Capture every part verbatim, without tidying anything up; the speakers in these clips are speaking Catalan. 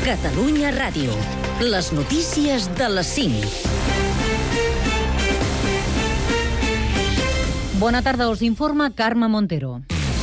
Catalunya Ràdio. Les notícies de les cinc. Bona tarda, us informa Carme Montero.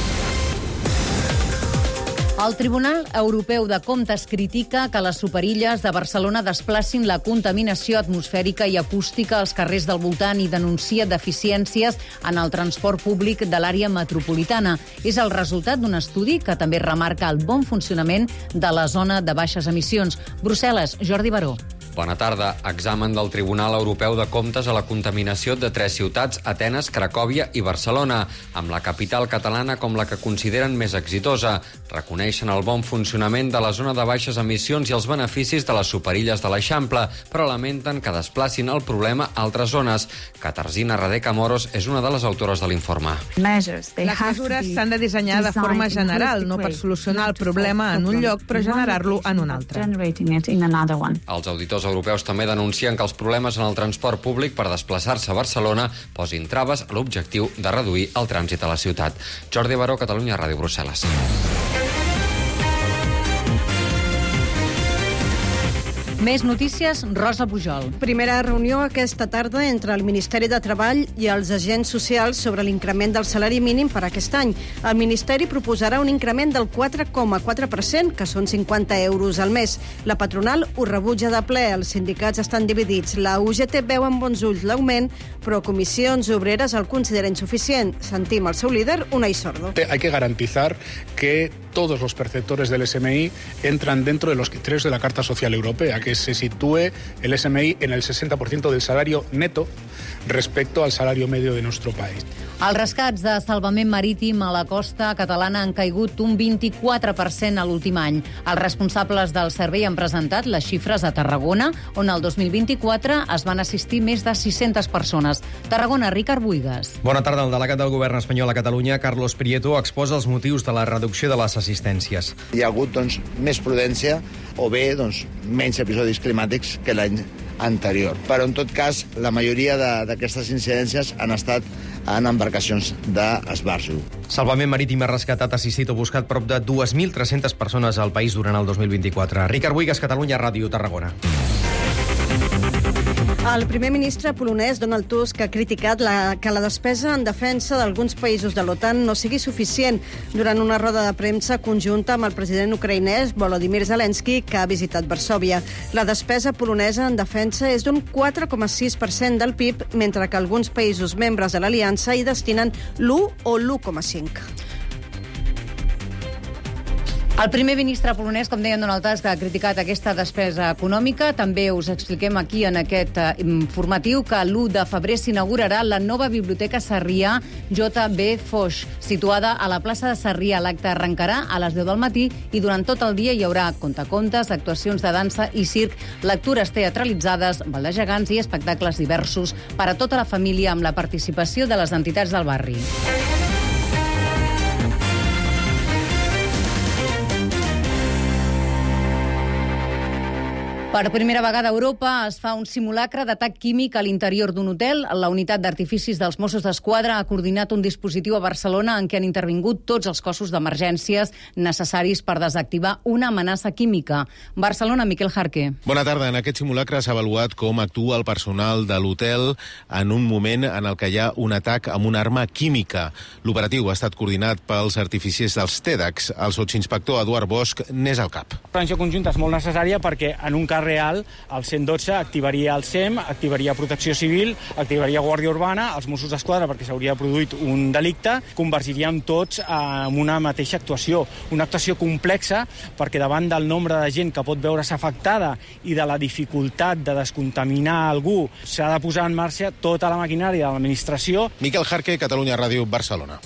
El Tribunal Europeu de Comptes critica que les superilles de Barcelona desplacin la contaminació atmosfèrica i acústica als carrers del voltant i denuncia deficiències en el transport públic de l'àrea metropolitana. És el resultat d'un estudi que també remarca el bon funcionament de la zona de baixes emissions. Brussel·les, Jordi Baró. Bona tarda. Examen del Tribunal Europeu de Comptes a la contaminació de tres ciutats, Atenes, Cracòvia i Barcelona, amb la capital catalana com la que consideren més exitosa. Reconeixen el bon funcionament de la zona de baixes emissions i els beneficis de les superilles de l'Eixample, però lamenten que desplacin el problema a altres zones. Catarzina Radeca Moros és una de les autores de l'informe. Les mesures s'han de dissenyar de forma general, no per solucionar el problema en un lloc, però generar-lo en un altre. Els auditors europeus també denuncien que els problemes en el transport públic per desplaçar-se a Barcelona posin traves a l'objectiu de reduir el trànsit a la ciutat. Jordi Baró, Catalunya Ràdio, Brussel·les. Més notícies, Rosa Pujol. Primera reunió aquesta tarda entre el Ministeri de Treball i els agents socials sobre l'increment del salari mínim per aquest any. El Ministeri proposarà un increment del quatre coma quatre per cent, que són cinquanta euros al mes. La patronal ho rebutja de ple, els sindicats estan dividits. La U G T veu amb bons ulls l'augment, però comissions obreres el considera insuficient. Sentim el seu líder, Unai Sordo. Hay que garantizar que todos los perceptores del S M I entran dentro de los criterios de la Carta Social Europea, que se sitúe el S M I en el sesenta por ciento del salario neto respecto al salario medio de nuestro país. Els rescats de salvament marítim a la costa catalana han caigut un vint-i-quatre per cent a l'últim any. Els responsables del servei han presentat les xifres a Tarragona, on el dos mil vint-i-quatre es van assistir més de sis-centes persones. Tarragona, Ricard Buigas. Bona tarda. El delegat del govern espanyol a Catalunya, Carlos Prieto, exposa els motius de la reducció de les assistències. Hi ha hagut doncs, més prudència o bé doncs, menys episodis climàtics que l'any anterior. Però, en tot cas, la majoria d'aquestes incidències han estat en embarcacions d'esbarjo. Salvament Marítim ha rescatat, assistit o buscat prop de dues mil tres-centes persones al país durant el dos mil vint-i-quatre. Ricard Buigas, Catalunya Ràdio, Tarragona. El primer ministre polonès, Donald Tusk, ha criticat la, que la despesa en defensa d'alguns països de l'OTAN no sigui suficient durant una roda de premsa conjunta amb el president ucraïnès Volodymyr Zelensky, que ha visitat Varsòvia. La despesa polonesa en defensa és d'un quatre coma sis per cent del P I B, mentre que alguns països membres de l'aliança hi destinen l'u o l'u coma cinc. El primer ministre polonès, com deia Donald Tusk, ha criticat aquesta despesa econòmica. També us expliquem aquí en aquest informatiu que l'u de febrer s'inaugurarà la nova biblioteca Sarrià J B Foix, situada a la plaça de Sarrià. L'acte arrencarà a les deu del matí i durant tot el dia hi haurà contacontes, actuacions de dansa i circ, lectures teatralitzades, ball de gegants i espectacles diversos per a tota la família amb la participació de les entitats del barri. Per primera vegada a Europa es fa un simulacre d'atac químic a l'interior d'un hotel. La unitat d'artificis dels Mossos d'Esquadra ha coordinat un dispositiu a Barcelona en què han intervingut tots els cossos d'emergències necessaris per desactivar una amenaça química. Barcelona, Miquel Jarque. Bona tarda. En aquest simulacre s'ha avaluat com actua el personal de l'hotel en un moment en el que hi ha un atac amb una arma química. L'operatiu ha estat coordinat pels artificiers dels TEDx. El sotsinspector Eduard Bosch n'és al cap. La prevenció conjunta és molt necessària perquè en un cas real, el cent dotze activaria el S E M, activaria Protecció Civil, activaria Guàrdia Urbana, els Mossos d'Esquadra perquè s'hauria produït un delicte, convergiríem tots en una mateixa actuació. Una actuació complexa perquè davant del nombre de gent que pot veure's afectada i de la dificultat de descontaminar algú, s'ha de posar en marxa tota la maquinària de l'administració. Miquel Jarque, Catalunya Ràdio, Barcelona.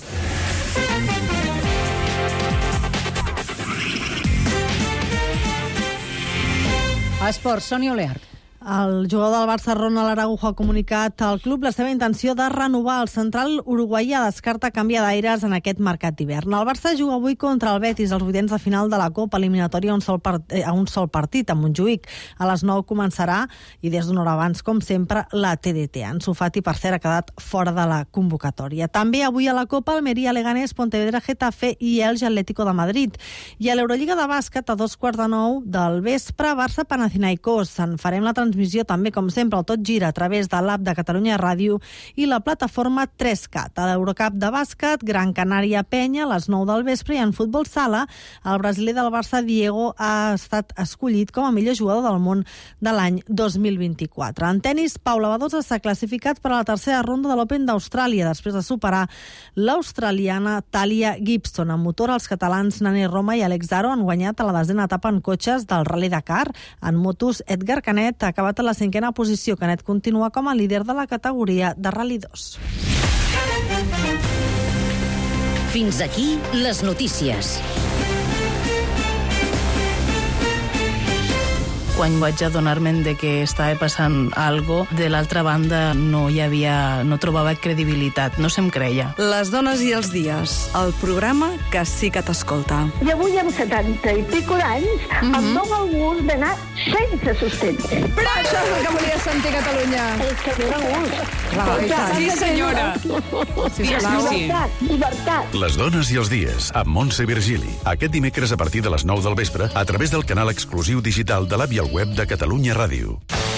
Esports, Sònia Oleart. El jugador del Barça, Ronald Araujo, ha comunicat al club la seva intenció de renovar. El central uruguaià descarta canviar d'aires en aquest mercat d'hivern. El Barça juga avui contra el Betis, els vuitens de final de la Copa eliminatòria a un sol, part... a un sol partit, a Montjuïc. A les nou començarà, i des d'una hora abans, com sempre, la T D T. Ansu Fati, per cert, ha quedat fora de la convocatòria. També avui a la Copa, Almeria, Leganés, Pontevedra, Getafe i Elche Atlético de Madrid. I a l'Eurolliga de bàsquet, a dos quarts de nou del vespre, Barça Panathinaikos. En farem la transmissió també, com sempre, el Tot Gira a través de l'app de Catalunya Ràdio i la plataforma tres cat. A l'Eurocup de bàsquet, Gran Canària Penya, a les nou del vespre, i en futbol sala, el brasiler del Barça, Diego, ha estat escollit com a millor jugador del món de l'any dos mil vint-i-quatre. En tenis, Paula Badosa s'ha classificat per a la tercera ronda de l'Open d'Austràlia, després de superar l'australiana Talia Gibson. En motor, els catalans Nani Roma i Alex Zaro han guanyat a la desena etapa en cotxes del Rally Dakar. En motos, Edgar Canet ha acabat a la cinquena posició. Canet continua com a líder de la categoria de Rally dos. Fins aquí les notícies. Quan vaig adonar-me'n de que estava passant algo, de l'altra banda no hi havia, no trobava credibilitat, no se'm creia. Les dones i els dies, el programa que sí que t'escolta. I avui amb setanta i pico d'anys mm-hmm. em dóna el gust d'anar sense sostens. Però això és el que volia sentir Catalunya. És que dóna gust. Clar, sí, senyora. Sí, llibertat, llibertat. Les dones i els dies, amb Montse Virgili. Aquest dimecres a partir de les nou del vespre, a través del canal exclusiu digital de l'app i el web de Catalunya Ràdio.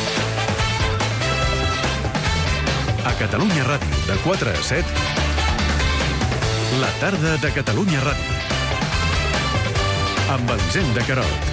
A Catalunya Ràdio, de quatre a set, la tarda de Catalunya Ràdio. Amb Elisenda Querot.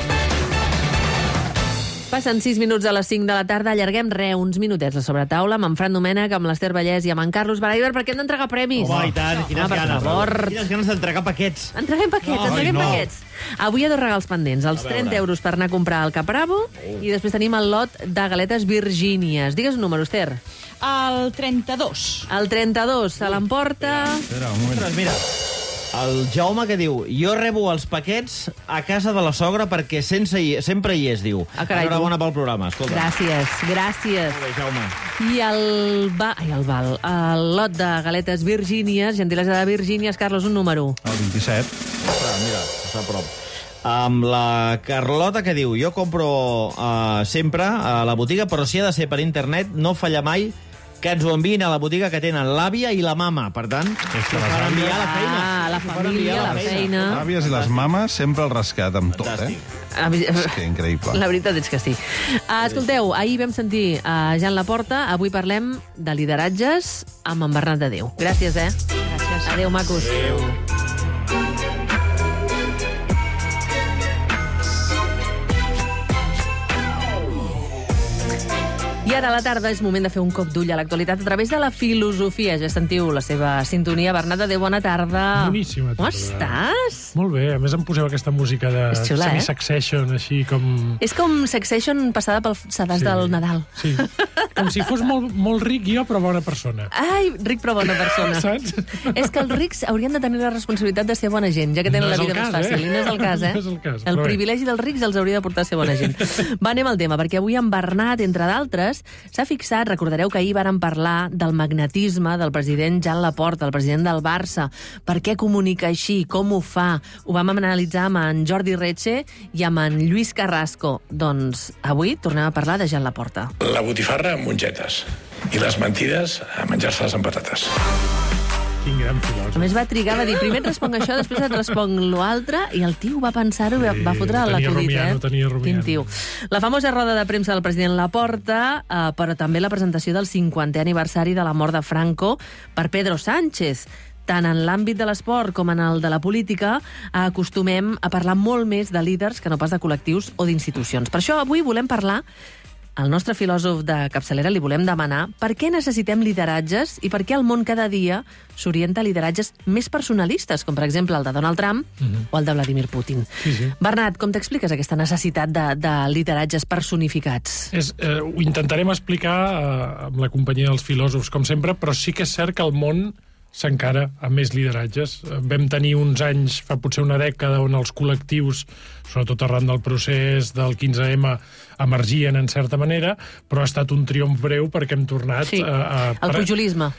Passen sis minuts a les cinc de la tarda, allarguem re, uns minutets a sobre taula, amb en Fran Domènech, amb l'Ester Vallès i amb en Carlos Baraiber, perquè hem d'entregar premis. Home, i tant, quines Home, ganes. Favor. Quines ganes d'entregar paquets. Entreguem paquets, No, entreguem no. paquets. Avui hi ha dos regals pendents, els trenta euros per anar a comprar al Capravo i després tenim el lot de galetes Virgínies. Digues un número, Ester. El trenta-dos. El trenta-dos se l'emporta... Espera, un moment. Ostres, mira, el Jaume que diu, jo rebo els paquets a casa de la sogra perquè sense hi, sempre hi és, diu. Ah, carai, Enhorabona pel programa, escolta. Gràcies, gràcies. Molt bé, Jaume. I el, va, ai, el val, el lot de galetes Virgínies, gentilesa de Virgínies, Carlos, un número. El vint-i-set. Ostres, mira, està a prop. Amb la Carlota que diu, jo compro uh, sempre a la botiga, però si ha de ser per internet, no falla mai que ens ho enviïn a la botiga que tenen l'àvia i la mama. Per tant, es per enviar a la feina. Ah, la família, la feina. Les àvies i les mames sempre al rescat amb tot, eh? És que increïble. La veritat és que sí. Uh, escolteu, ahir vam sentir a Jan Laporta, avui parlem de lideratges amb en Bernat de Déu. Gràcies, eh? Gràcies. Adéu, macos. Adéu. I ara a la tarda és moment de fer un cop d'ull a l'actualitat a través de la filosofia. Ja sentiu la seva sintonia. Bernat de Déu, bona tarda. Boníssima tarda. Com estàs? Molt bé. A més em poseu aquesta música de És xula, eh? semi-succession, així com... És com Succession passada pel sedàs Sí. del Nadal. Sí. Com si fos molt, molt ric jo, però bona persona. Ai, ric però bona persona. Saps? És que els rics haurien de tenir la responsabilitat de ser bona gent, ja que tenen No la és el vida cas, més fàcil. eh? I no és el cas, eh? No és el cas, el però bé. privilegi dels rics els hauria de portar a ser bona gent. Va, anem al tema, perquè avui en Bernat, entre d'altres, s'ha fixat, recordareu que ahir vàrem parlar del magnetisme del president Jan Laporta, el president del Barça. Per què comunica així? Com ho fa? Ho vam analitzar amb en Jordi Retxe i amb en Lluís Carrasco. Doncs avui tornem a parlar de Jan Laporta. La botifarra amb mongetes i les mentides a menjar-se-les amb patates. Quin gran filòsof. A més va trigar, va dir, primer et responc això, després et responc l'altre, i el tio va pensar-ho, sí, va fotre tenia l'acudit, rumiant, eh? tenia rumiant. Quin tio. La famosa roda de premsa del president Laporta, eh, però també la presentació del cinquantè aniversari de la mort de Franco per Pedro Sánchez. Tant en l'àmbit de l'esport com en el de la política acostumem a parlar molt més de líders que no pas de col·lectius o d'institucions. Per això avui volem parlar al nostre filòsof de capçalera, li volem demanar per què necessitem lideratges i per què el món cada dia s'orienta a lideratges més personalistes, com per exemple el de Donald Trump uh-huh. o el de Vladimir Putin. Sí, sí. Bernat, com t'expliques aquesta necessitat de, de lideratges personificats? És, eh, ho intentarem explicar eh, amb la companyia dels filòsofs, com sempre, però sí que és cert que el món s'encara amb més lideratges. Vam tenir uns anys, fa potser una dècada, on els col·lectius, sobretot arran del procés del quinze ema, emergien en certa manera, però ha estat un triomf breu perquè hem tornat sí, a... a el pujolisme.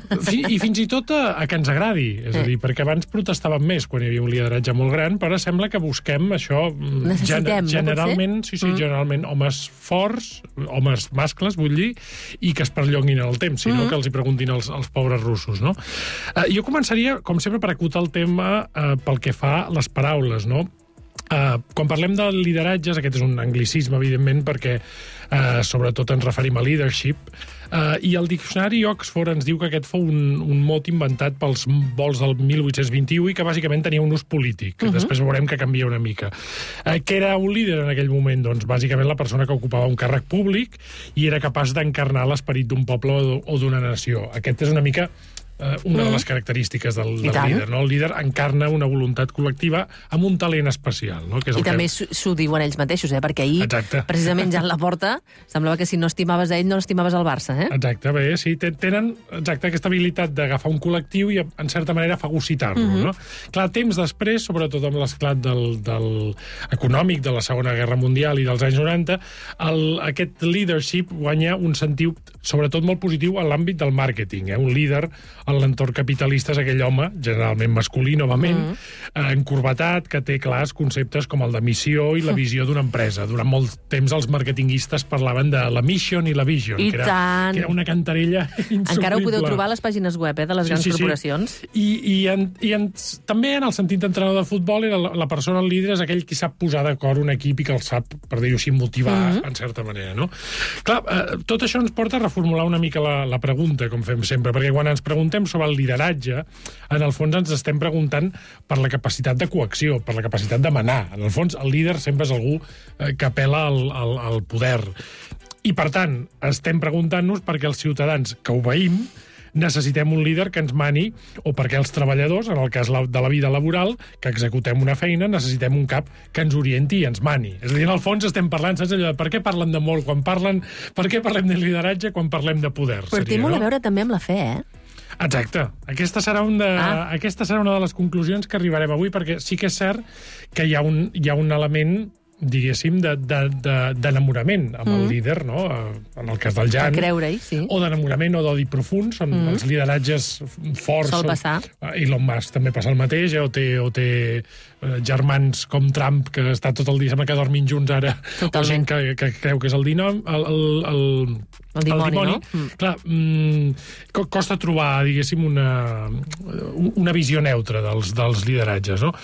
I fins i tot a, a que ens agradi. És a dir, perquè abans protestàvem més quan hi havia un lideratge molt gran, però ara sembla que busquem això... Necessitem, gen generalment, no sí, sí, mm. generalment homes forts, homes mascles, vull dir, i que es perllonguin en el temps, sinó mm. que els hi preguntin als, als pobres russos, no? Uh, jo començaria, com sempre, per acotar el tema uh, pel que fa a les paraules, no? Uh, quan parlem de lideratges, aquest és un anglicisme, evidentment, perquè uh, sobretot ens referim a leadership, uh, i el diccionari Oxford ens diu que aquest fou un, un mot inventat pels vols del mil vuit-cents vint-i-u i que bàsicament tenia un ús polític, que uh -huh. després veurem que canvia una mica. Uh, què era un líder en aquell moment? Doncs bàsicament la persona que ocupava un càrrec públic i era capaç d'encarnar l'esperit d'un poble o d'una nació. Aquest és una mica... Uh, una mm. de les característiques del, del líder, no? El líder encarna una voluntat col·lectiva amb un talent especial, no? Que és el I que... també s'ho diuen ells mateixos, eh? Perquè ahir, Exacte. precisament Jan Laporta, semblava que si no estimaves a ell, no estimaves al Barça, eh? Exacte, bé, sí, tenen exacte aquesta habilitat d'agafar un col·lectiu i, en certa manera, fagocitar-lo, mm -hmm. no? Clar, temps després, sobretot amb l'esclat del, del econòmic de la Segona Guerra Mundial i dels anys noranta, el, aquest leadership guanya un sentit, sobretot molt positiu, en l'àmbit del màrqueting, eh? Un líder en l'entorn capitalista és aquell home, generalment masculí, novament, mm. eh, encorbatat, que té clars conceptes com el de missió i la visió d'una empresa. Durant molt temps els marketinguistes parlaven de la mission i la vision, I que era, tant. que era una cantarella insufrible. Encara ho podeu trobar a les pàgines web, eh, de les sí, grans sí, sí. corporacions. I, i, en, i en, també en el sentit d'entrenador de futbol, era la, la persona, el líder, és aquell qui sap posar d'acord un equip i que el sap, per dir-ho així, motivar, mm. en certa manera, no? Clar, eh, tot això ens porta a reformular una mica la, la pregunta, com fem sempre, perquè quan ens preguntem sobre el lideratge, en el fons ens estem preguntant per la capacitat de coacció, per la capacitat de manar. En el fons, el líder sempre és algú eh, que apela al, al, al poder. I, per tant, estem preguntant-nos per què els ciutadans que obeïm necessitem un líder que ens mani, o perquè els treballadors, en el cas de la vida laboral, que executem una feina, necessitem un cap que ens orienti i ens mani. És a dir, en el fons estem parlant, saps allò de per què parlen de molt quan parlen, per què parlem de lideratge quan parlem de poder? Però té molt a veure també amb la fe, eh? Exacte. Aquesta serà, un de, ah. aquesta serà una de les conclusions que arribarem avui, perquè sí que és cert que hi ha un, hi ha un element, diguéssim, d'enamorament de, de, de, amb mm. el líder, no? En el cas del Jan. A creure-hi, sí. O d'enamorament o d'odi profund, són mm. els lideratges forts. Sol passar. Són, Elon Musk també passa el mateix, eh? o té, o té eh, germans com Trump, que està tot el dia, sembla que dormin junts ara, Totalment. o gent que, que creu que és el dinom, el, el, el, el dimoni, el dimoni. no? Mm. Clar, mm, costa trobar, diguéssim, una, una visió neutra dels, dels lideratges, no?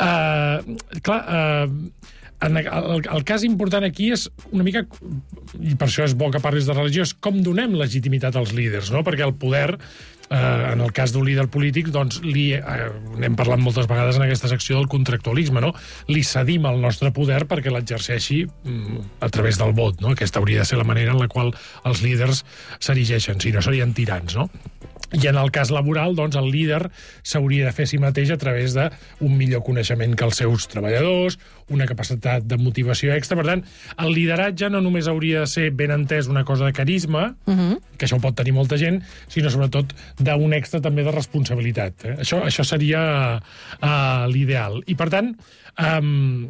Uh, clar, uh, en el, el cas important aquí és una mica, i per això és bo que parlis de religió, és com donem legitimitat als líders, no? Perquè el poder, eh, en el cas d'un líder polític, doncs li, eh, n'hem parlat moltes vegades en aquesta secció del contractualisme, no? Li cedim el nostre poder perquè l'exerceixi mm, a través del vot, no? Aquesta hauria de ser la manera en la qual els líders s'erigeixen, si no serien tirans, no? I en el cas laboral, doncs, el líder s'hauria de fer a si mateix a través d'un millor coneixement que els seus treballadors, una capacitat de motivació extra. Per tant, el lideratge no només hauria de ser ben entès una cosa de carisma, uh -huh. que això ho pot tenir molta gent, sinó sobretot d'un extra també de responsabilitat. Eh? Això, això seria uh, l'ideal. I, per tant, um,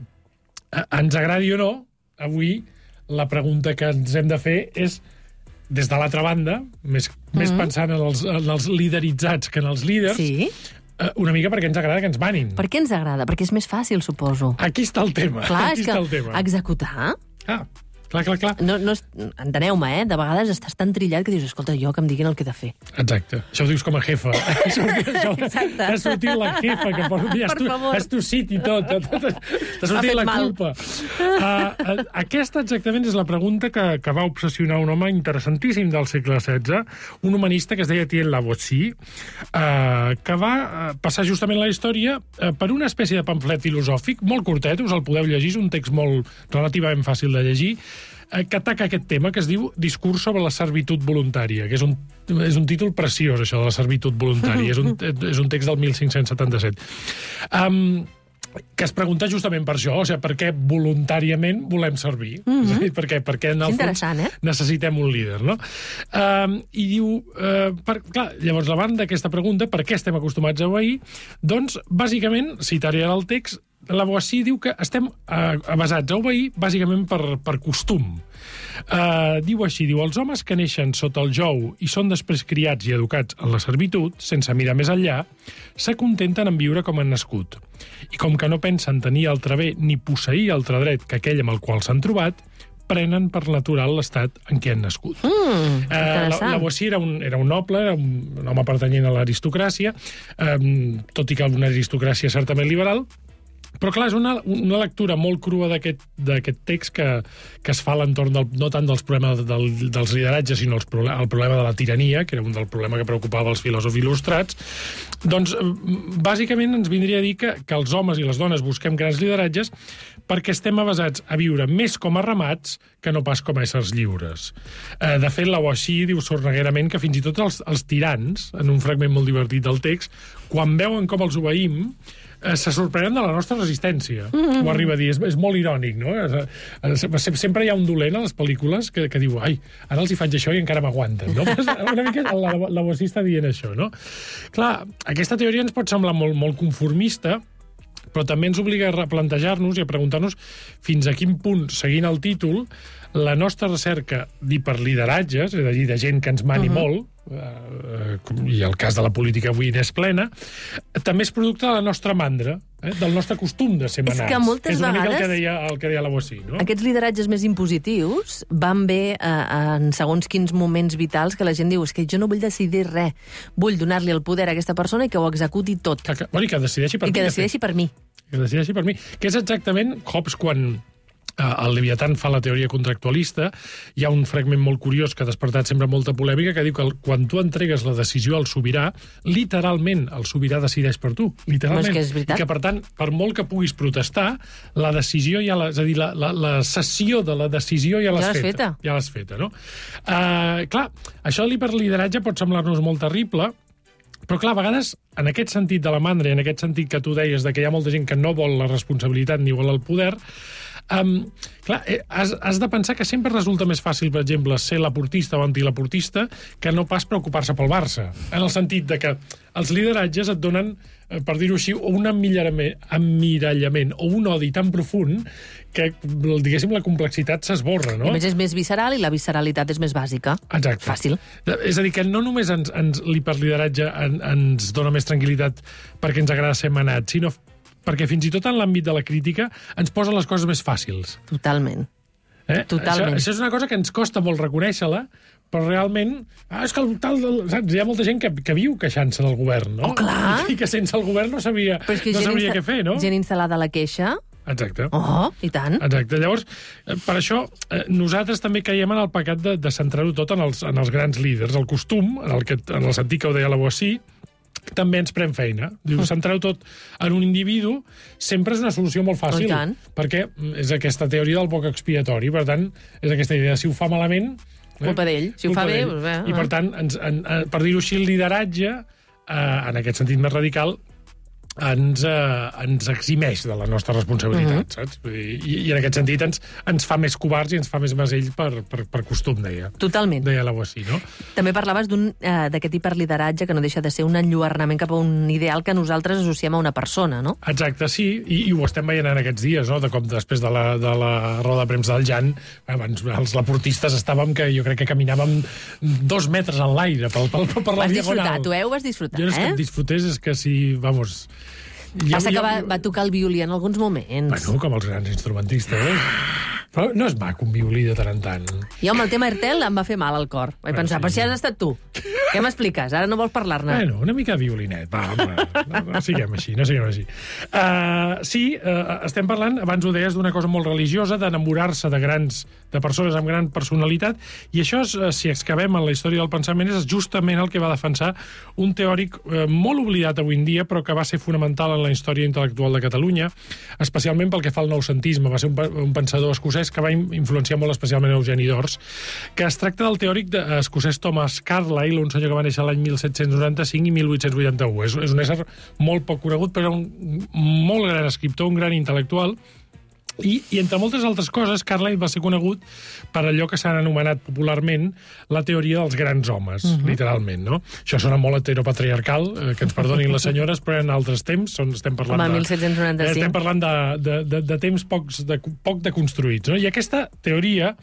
ens agradi o no, avui la pregunta que ens hem de fer és, des de l'altra banda, més, mm. més pensant en els, en els lideritzats que en els líders, sí. eh, una mica perquè ens agrada que ens manin. Per què ens agrada? Perquè és més fàcil, suposo. Aquí està el tema. Clar, Aquí és està que el tema. executar... Ah, clar, clar, clar. No, no, enteneu-me, eh? De vegades estàs tan trillat que dius, escolta, jo que em diguin el que he de fer. Exacte. Això ho dius com a jefa. això, això, t'ha sortit la jefa, que per, ja has, tu, has tossit i tot. T'ha sortit la mal. culpa. Uh, aquesta exactament és la pregunta que, que va obsessionar un home interessantíssim del segle setze, un humanista que es deia Etienne Lavoisier, uh, que va passar justament la història uh, per una espècie de pamflet filosòfic, molt curtet, us el podeu llegir, és un text molt relativament fàcil de llegir, que ataca aquest tema, que es diu Discurs sobre la servitud voluntària, que és un, és un títol preciós, això de la servitud voluntària. és, un, és un text del mil cinc-cents setanta-set. Um, que es pregunta justament per això, o sigui, per què voluntàriament volem servir. Mm-hmm. És a dir, per què, per què en el fons eh? necessitem un líder, no? Uh, I diu, uh, per, clar, llavors, davant d'aquesta pregunta, per què estem acostumats a obeir, doncs, bàsicament, citaré ara el text, Lavoisier diu que estem uh, basats a obeir bàsicament per, per costum. Uh, diu així, diu, els homes que neixen sota el jou i són després criats i educats en la servitud, sense mirar més enllà, s'acontenten en viure com han nascut. I com que no pensen tenir altre bé ni posseir altre dret que aquell amb el qual s'han trobat, prenen per natural l'estat en què han nascut. Mm, uh, Lavoisier era un, era un noble, era un, un home pertanyent a l'aristocràcia, um, tot i que una aristocràcia certament liberal, però, clar, és una, una lectura molt crua d'aquest text que, que es fa a l'entorn del, no tant dels problemes del, dels lideratges, sinó el, el problema de la tirania, que era un del problema que preocupava els filòsofs il·lustrats. Doncs, bàsicament, ens vindria a dir que, que els homes i les dones busquem grans lideratges perquè estem avasats a viure més com a ramats que no pas com a éssers lliures. Eh, de fet, Lavoisier diu sorneguerament que fins i tot els, els tirans, en un fragment molt divertit del text, quan veuen com els obeïm, eh, se sorprenen de la nostra resistència. Mm-hmm. Ho arriba a dir, és, és molt irònic, no? Sempre hi ha un dolent a les pel·lícules que, que diu, ai, ara els hi faig això i encara m'aguanten, no? Una mica Lavoisier està dient això, no? Clar, aquesta teoria ens pot semblar molt, molt conformista, però també ens obliga a replantejar-nos i a preguntar-nos fins a quin punt, seguint el títol, la nostra recerca d'hiperlideratges, és a dir, de gent que ens mani uh-huh. molt, eh, i el cas de la política avui n'és plena, també és producte de la nostra mandra, eh, del nostre costum de ser manats. És que moltes és una vegades... mica el que deia, el que deia Lavoisier, no? Aquests lideratges més impositius van bé eh, en segons quins moments vitals que la gent diu, és que jo no vull decidir res, vull donar-li el poder a aquesta persona i que ho executi tot. Que, que, bueno, i que decideixi per I mi. I que decideixi per mi. Que decideixi per mi. Que és exactament Hobbes quan... el Leviatán fa la teoria contractualista, hi ha un fragment molt curiós que ha despertat sempre molta polèmica, que diu que quan tu entregues la decisió al sobirà, literalment el sobirà decideix per tu, literalment. No, és que és veritat. I que, per tant, per molt que puguis protestar, la decisió ja la, és a dir, la, la, la cessió de la decisió ja l'has ja feta. feta. Ja l'has feta, no? Uh, clar, això de l'hiperlideratge pot semblar-nos molt terrible, però, clar, a vegades, en aquest sentit de la mandra i en aquest sentit que tu deies de que hi ha molta gent que no vol la responsabilitat ni vol el poder, Um, clar, has, has de pensar que sempre resulta més fàcil, per exemple, ser laportista o antilaportista que no pas preocupar-se pel Barça. En el sentit de que els lideratges et donen, per dir-ho així, un emmirallament o un odi tan profund que, diguéssim, la complexitat s'esborra, no? I a més és més visceral i la visceralitat és més bàsica. Exacte. Fàcil. És a dir, que no només ens, ens, l'hiperlideratge en, ens dona més tranquil·litat perquè ens agrada ser manats, sinó perquè fins i tot en l'àmbit de la crítica ens posa les coses més fàcils. Totalment. Eh? Totalment. Això, això és una cosa que ens costa molt reconèixer-la, però realment... Ah, és que el tal... Saps? Hi ha molta gent que, que viu queixant-se del govern, no? Oh, clar! I que sense el govern no sabia, no sabria què fer, no? Gent instal·lada a la queixa. Exacte. Oh, i tant. Exacte. Llavors, per això, nosaltres també caiem en el pecat de, de centrar-ho tot en els, en els grans líders. El costum, en el, que, en el sentit que ho deia Lavoisier, també ens pren feina. Diu, centreu tot en un individu sempre és una solució molt fàcil, perquè és aquesta teoria del boc expiatori, per tant, és aquesta idea, si ho fa malament... Culpa d'ell, si ho fa bé... bé I, per tant, ens, en, per dir-ho així, el lideratge, eh, en aquest sentit més radical, ens, eh, ens eximeix de la nostra responsabilitat, uh-huh. saps? I, I en aquest sentit ens, ens fa més covards i ens fa més masell per, per, per costum, deia. Totalment. Deia Lavoisier, no? També parlaves d'un eh, d'aquest hiperlideratge que no deixa de ser un enlluernament cap a un ideal que nosaltres associem a una persona, no? Exacte, sí, i, i ho estem veient en aquests dies, no? De com després de la, de la roda de premsa del Jan, abans els laportistes estàvem que jo crec que caminàvem dos metres en l'aire per, per, per la vas diagonal. Vas disfrutar, tu, eh? Ho vas disfrutar, jo no és eh? que disfrutés, és que si, vamos... Passa jo, que va, va tocar el violí en alguns moments. Bueno, com els grans instrumentistes. Però no és maco un violí de tant en tant. Jo amb el tema Ertel em va fer mal al cor. Vaig pensar, sí. Però si has estat tu. Què m'expliques? Ara no vols parlar-ne. Bueno, una mica de violinet. Va, home, no, no siguem així, no siguem així. Uh, sí, uh, estem parlant, abans ho deies, d'una cosa molt religiosa, d'enamorar-se de grans, de persones amb gran personalitat, i això, és, si excavem en la història del pensament, és justament el que va defensar un teòric uh, molt oblidat avui en dia, però que va ser fonamental en la història intel·lectual de Catalunya, especialment pel que fa al noucentisme. Va ser un, un pensador escocès escocès que va influenciar molt especialment Eugeni d'Ors, que es tracta del teòric de, escocès Thomas Carlyle, un senyor que va néixer l'any mil set-cents noranta-cinc i mil vuit-cents vuitanta-u. És, és un ésser molt poc conegut, però un molt gran escriptor, un gran intel·lectual. I, I entre moltes altres coses, Carlyle va ser conegut per allò que s'ha anomenat popularment la teoria dels grans homes, uh-huh. literalment, no? Això sona molt heteropatriarcal, eh, que ens perdonin les senyores, però en altres temps són, estem parlant Home, de... mil set-cents noranta-cinc. Eh, estem parlant de, de, de, de temps pocs, de, poc deconstruïts, no? I aquesta teoria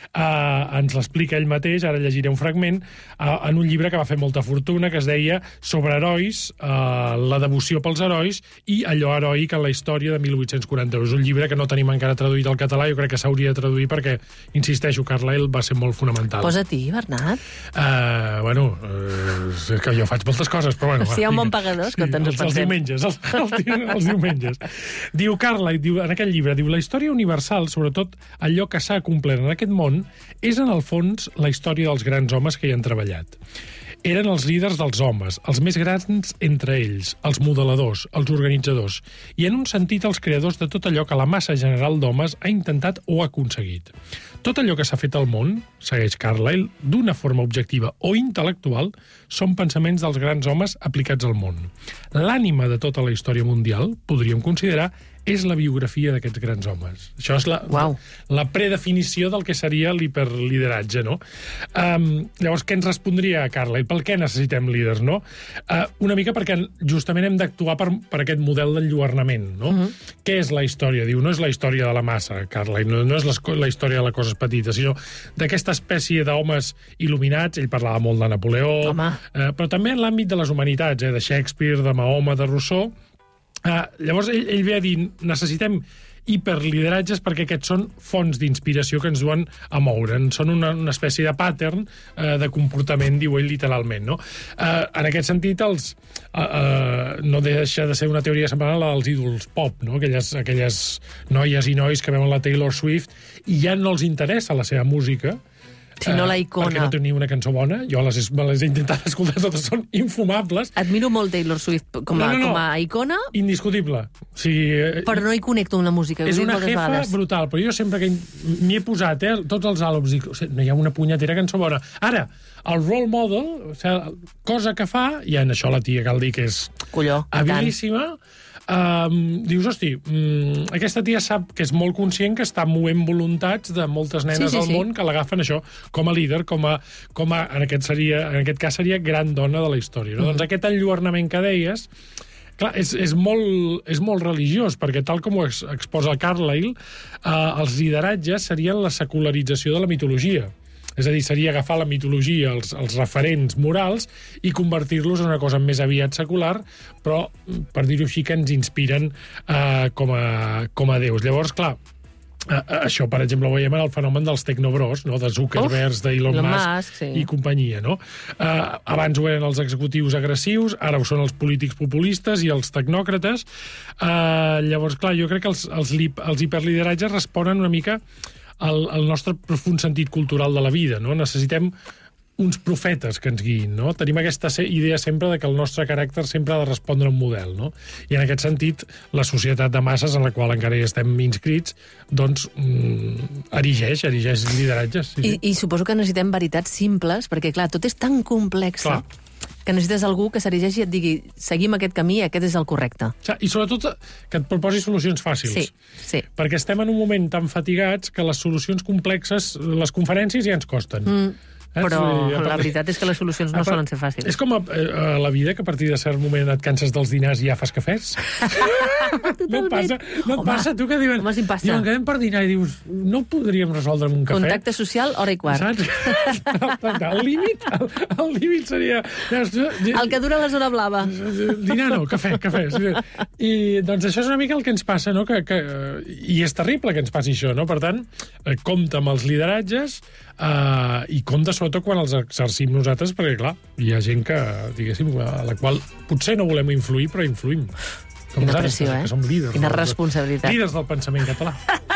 Uh, ens l'explica ell mateix, ara llegiré un fragment, uh, en un llibre que va fer molta fortuna, que es deia Sobre herois, uh, la devoció pels herois i allò heroic en la història de mil vuit-cents quaranta-u. És un llibre que no tenim encara traduït al català, jo crec que s'hauria de traduir perquè, insisteixo, Carlyle va ser molt fonamental. Posa-t'hi, Bernat. Uh, bueno, uh, és que jo faig moltes coses, però bueno... Si hi ha un bon pagador, escolta, ens ho pensem. Els diumenges, els, els, els diumenges. Diu Carlyle, diu, en aquest llibre, diu, la història universal, sobretot allò que s'ha acomplert en aquest món, és, en el fons, la història dels grans homes que hi han treballat. Eren els líders dels homes, els més grans entre ells, els modeladors, els organitzadors, i en un sentit els creadors de tot allò que la massa general d'homes ha intentat o ha aconseguit. Tot allò que s'ha fet al món, segueix Carlyle, d'una forma objectiva o intel·lectual, són pensaments dels grans homes aplicats al món. L'ànima de tota la història mundial, podríem considerar, és la biografia d'aquests grans homes. Això és la, wow. la predefinició del que seria l'hiperlideratge, no? Um, llavors, què ens respondria Carlyle? Per què necessitem líders, no? Uh, una mica perquè justament hem d'actuar per, per aquest model d'enlluernament, no? Uh -huh. Què és la història? Diu, no és la història de la massa, Carlyle, no, no és les, la història de les coses petites, sinó d'aquesta espècie d'homes il·luminats. Ell parlava molt de Napoleó, uh, però també en l'àmbit de les humanitats, eh, de Shakespeare, de Mahoma, de Rousseau. Uh, llavors ell, ell ve a dir, necessitem hiperlideratges perquè aquests són fonts d'inspiració que ens duen a moure'n. Són una, una espècie de pattern uh, de comportament, diu ell literalment, no? Uh, en aquest sentit, els, uh, uh, no deixa de ser una teoria semblant a la dels ídols pop, no? Aquelles, aquelles noies i nois que veuen la Taylor Swift i ja no els interessa la seva música, si no la icona. Perquè no té ni una cançó bona. Jo les, me les he intentat escoltar, totes són infumables. Admiro molt Taylor Swift com a, no, no, no. com a icona. Indiscutible. O sigui, però no hi connecto amb la música. És una jefa vegades. brutal, però jo sempre que m'hi he posat, eh, tots els àlbums, dic, o sigui, no hi ha una punyetera cançó bona. Ara, el role model, o sigui, cosa que fa, i en això la tia cal dir que és Colló, habilíssima, Um, dius, hosti, um, aquesta tia sap que és molt conscient que està movent voluntats de moltes nenes sí, sí, al món sí. que l'agafen això com a líder, com a, com a en, aquest seria, en aquest cas seria gran dona de la història. No? Mm. Doncs aquest enlluernament que deies, clar, és, és, molt, és molt religiós, perquè tal com ho exposa Carlyle, uh, els lideratges serien la secularització de la mitologia. És a dir, seria agafar la mitologia, els, els referents morals, i convertir-los en una cosa més aviat secular, però, per dir-ho així, que ens inspiren eh, com, a, com a déus. Llavors, clar, eh, això, per exemple, ho veiem en el fenomen dels tecnobros, no? De Zuckerberg, d'Elon Musk, Musk sí. i companyia. No? Eh, abans ho eren els executius agressius, ara ho són els polítics populistes i els tecnòcrates. Eh, llavors, clar, jo crec que els, els, els hiperlideratges responen una mica El, el nostre profund sentit cultural de la vida, no? Necessitem uns profetes que ens guiïn, no? Tenim aquesta idea sempre de que el nostre caràcter sempre ha de respondre a un model, no? I en aquest sentit, la societat de masses en la qual encara hi estem inscrits, doncs, mm, erigeix, erigeix lideratges. Sí, I, sí. I suposo que necessitem veritats simples, perquè, clar, tot és tan complex que necessites algú que s'erigeixi i et digui seguim aquest camí, aquest és el correcte. I sobretot que et proposi solucions fàcils. Sí, sí. Perquè estem en un moment tan fatigats que les solucions complexes, les conferències ja ens costen. Mm. Però sí, la veritat és que les solucions no solen ser fàcils. És com a, a la vida, que a partir de cert moment et canses dels dinars i ja fas cafès. No et passa, no et Home, passa tu que diuen, Home, si em passa. diuen quedem per dinar i dius, no podríem resoldre amb un cafè? Contacte social, hora i quart. Saps? El límit, el, el límit seria... El que dura la zona blava. Dinar no, cafè, cafè. I doncs això és una mica el que ens passa, no? Que, que, i és terrible que ens passi això, no? Per tant, compta amb els lideratges uh, i compta sobretot quan els exercim nosaltres, perquè, clar, hi ha gent que, diguéssim, a la qual potser no volem influir, però influïm. Quina pressió, eh? Que som líders. Quina responsabilitat. Líders del pensament català.